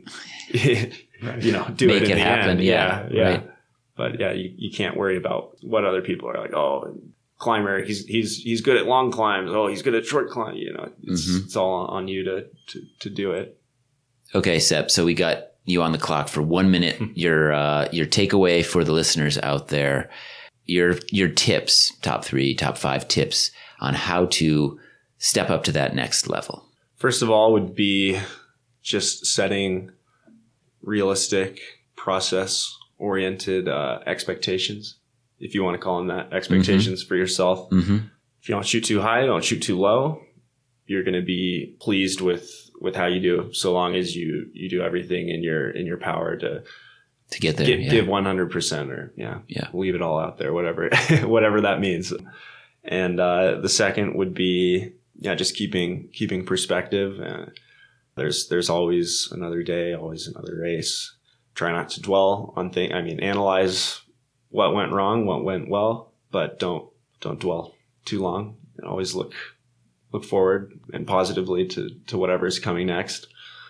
you know, do Make it in it the happen. end. Yeah. Yeah. Right. But yeah, you, you can't worry about what other people are like. Oh, climber, he's he's he's good at long climbs. Oh, he's good at short climb. You know, it's, mm-hmm. it's all on you to, to to do it. Okay, Sep. So we got you on the clock for one minute. your uh, your takeaway for the listeners out there. Your your tips, top three, top five tips on how to step up to that next level. First of all, would be just setting realistic, process-oriented uh, expectations, if you want to call them that, expectations mm-hmm. for yourself. Mm-hmm. If you don't shoot too high, don't shoot too low. You're going to be pleased with, with how you do, so long as you, you do everything in your in your power to to get there. Get, yeah. Give one hundred percent, or yeah, yeah, leave it all out there, whatever whatever that means. And uh, the second would be yeah, just keeping keeping perspective. Uh, there's there's always another day, always another race. Try not to dwell on things. I mean, analyze what went wrong, what went well, but don't don't dwell too long. And always look look forward and positively to, to whatever's coming next.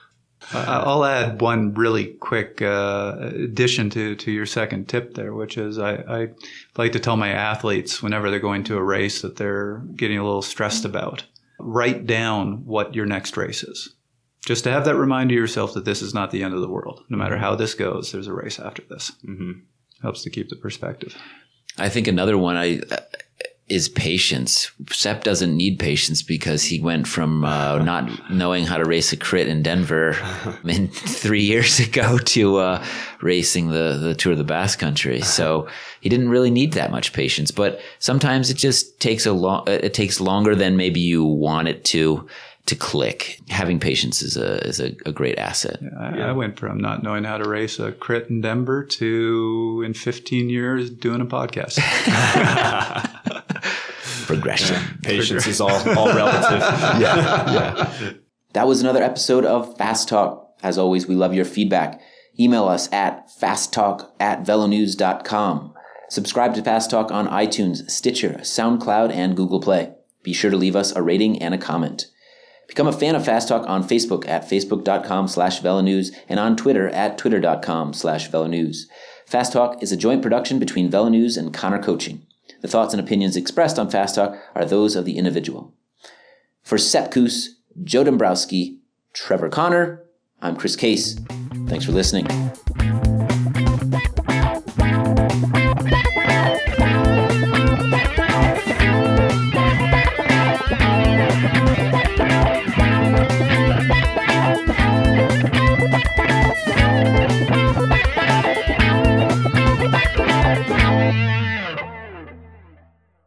I'll add one really quick uh, addition to, to your second tip there, which is I, I like to tell my athletes whenever they're going to a race that they're getting a little stressed about, write down what your next race is. Just to have that reminder to yourself that this is not the end of the world. No matter how this goes, there's a race after this. Mm-hmm. Helps to keep the perspective. I think another one I uh, is patience. Sep doesn't need patience because he went from uh, not knowing how to race a crit in Denver in three years ago to uh, racing the, the Tour of the Basque Country. So he didn't really need that much patience. But sometimes it just takes a long. It takes longer than maybe you want it to. to click. Having patience is a is a, a great asset. Yeah, I, yeah. I went from not knowing how to race a crit in Denver to in fifteen years doing a podcast. Progression. Yeah. Patience is all, all relative. yeah, yeah. That was another episode of Fast Talk. As always, we love your feedback. Email us at fasttalk at velonews dot com. Subscribe to Fast Talk on iTunes, Stitcher, SoundCloud, and Google Play. Be sure to leave us a rating and a comment. Become a fan of Fast Talk on Facebook at facebook.com slash velonews and on Twitter at twitter.com slash velonews. Fast Talk is a joint production between Velonews and Connor Coaching. The thoughts and opinions expressed on Fast Talk are those of the individual. For Sep Kuss, Joe Dombrowski, Trevor Connor, I'm Chris Case. Thanks for listening.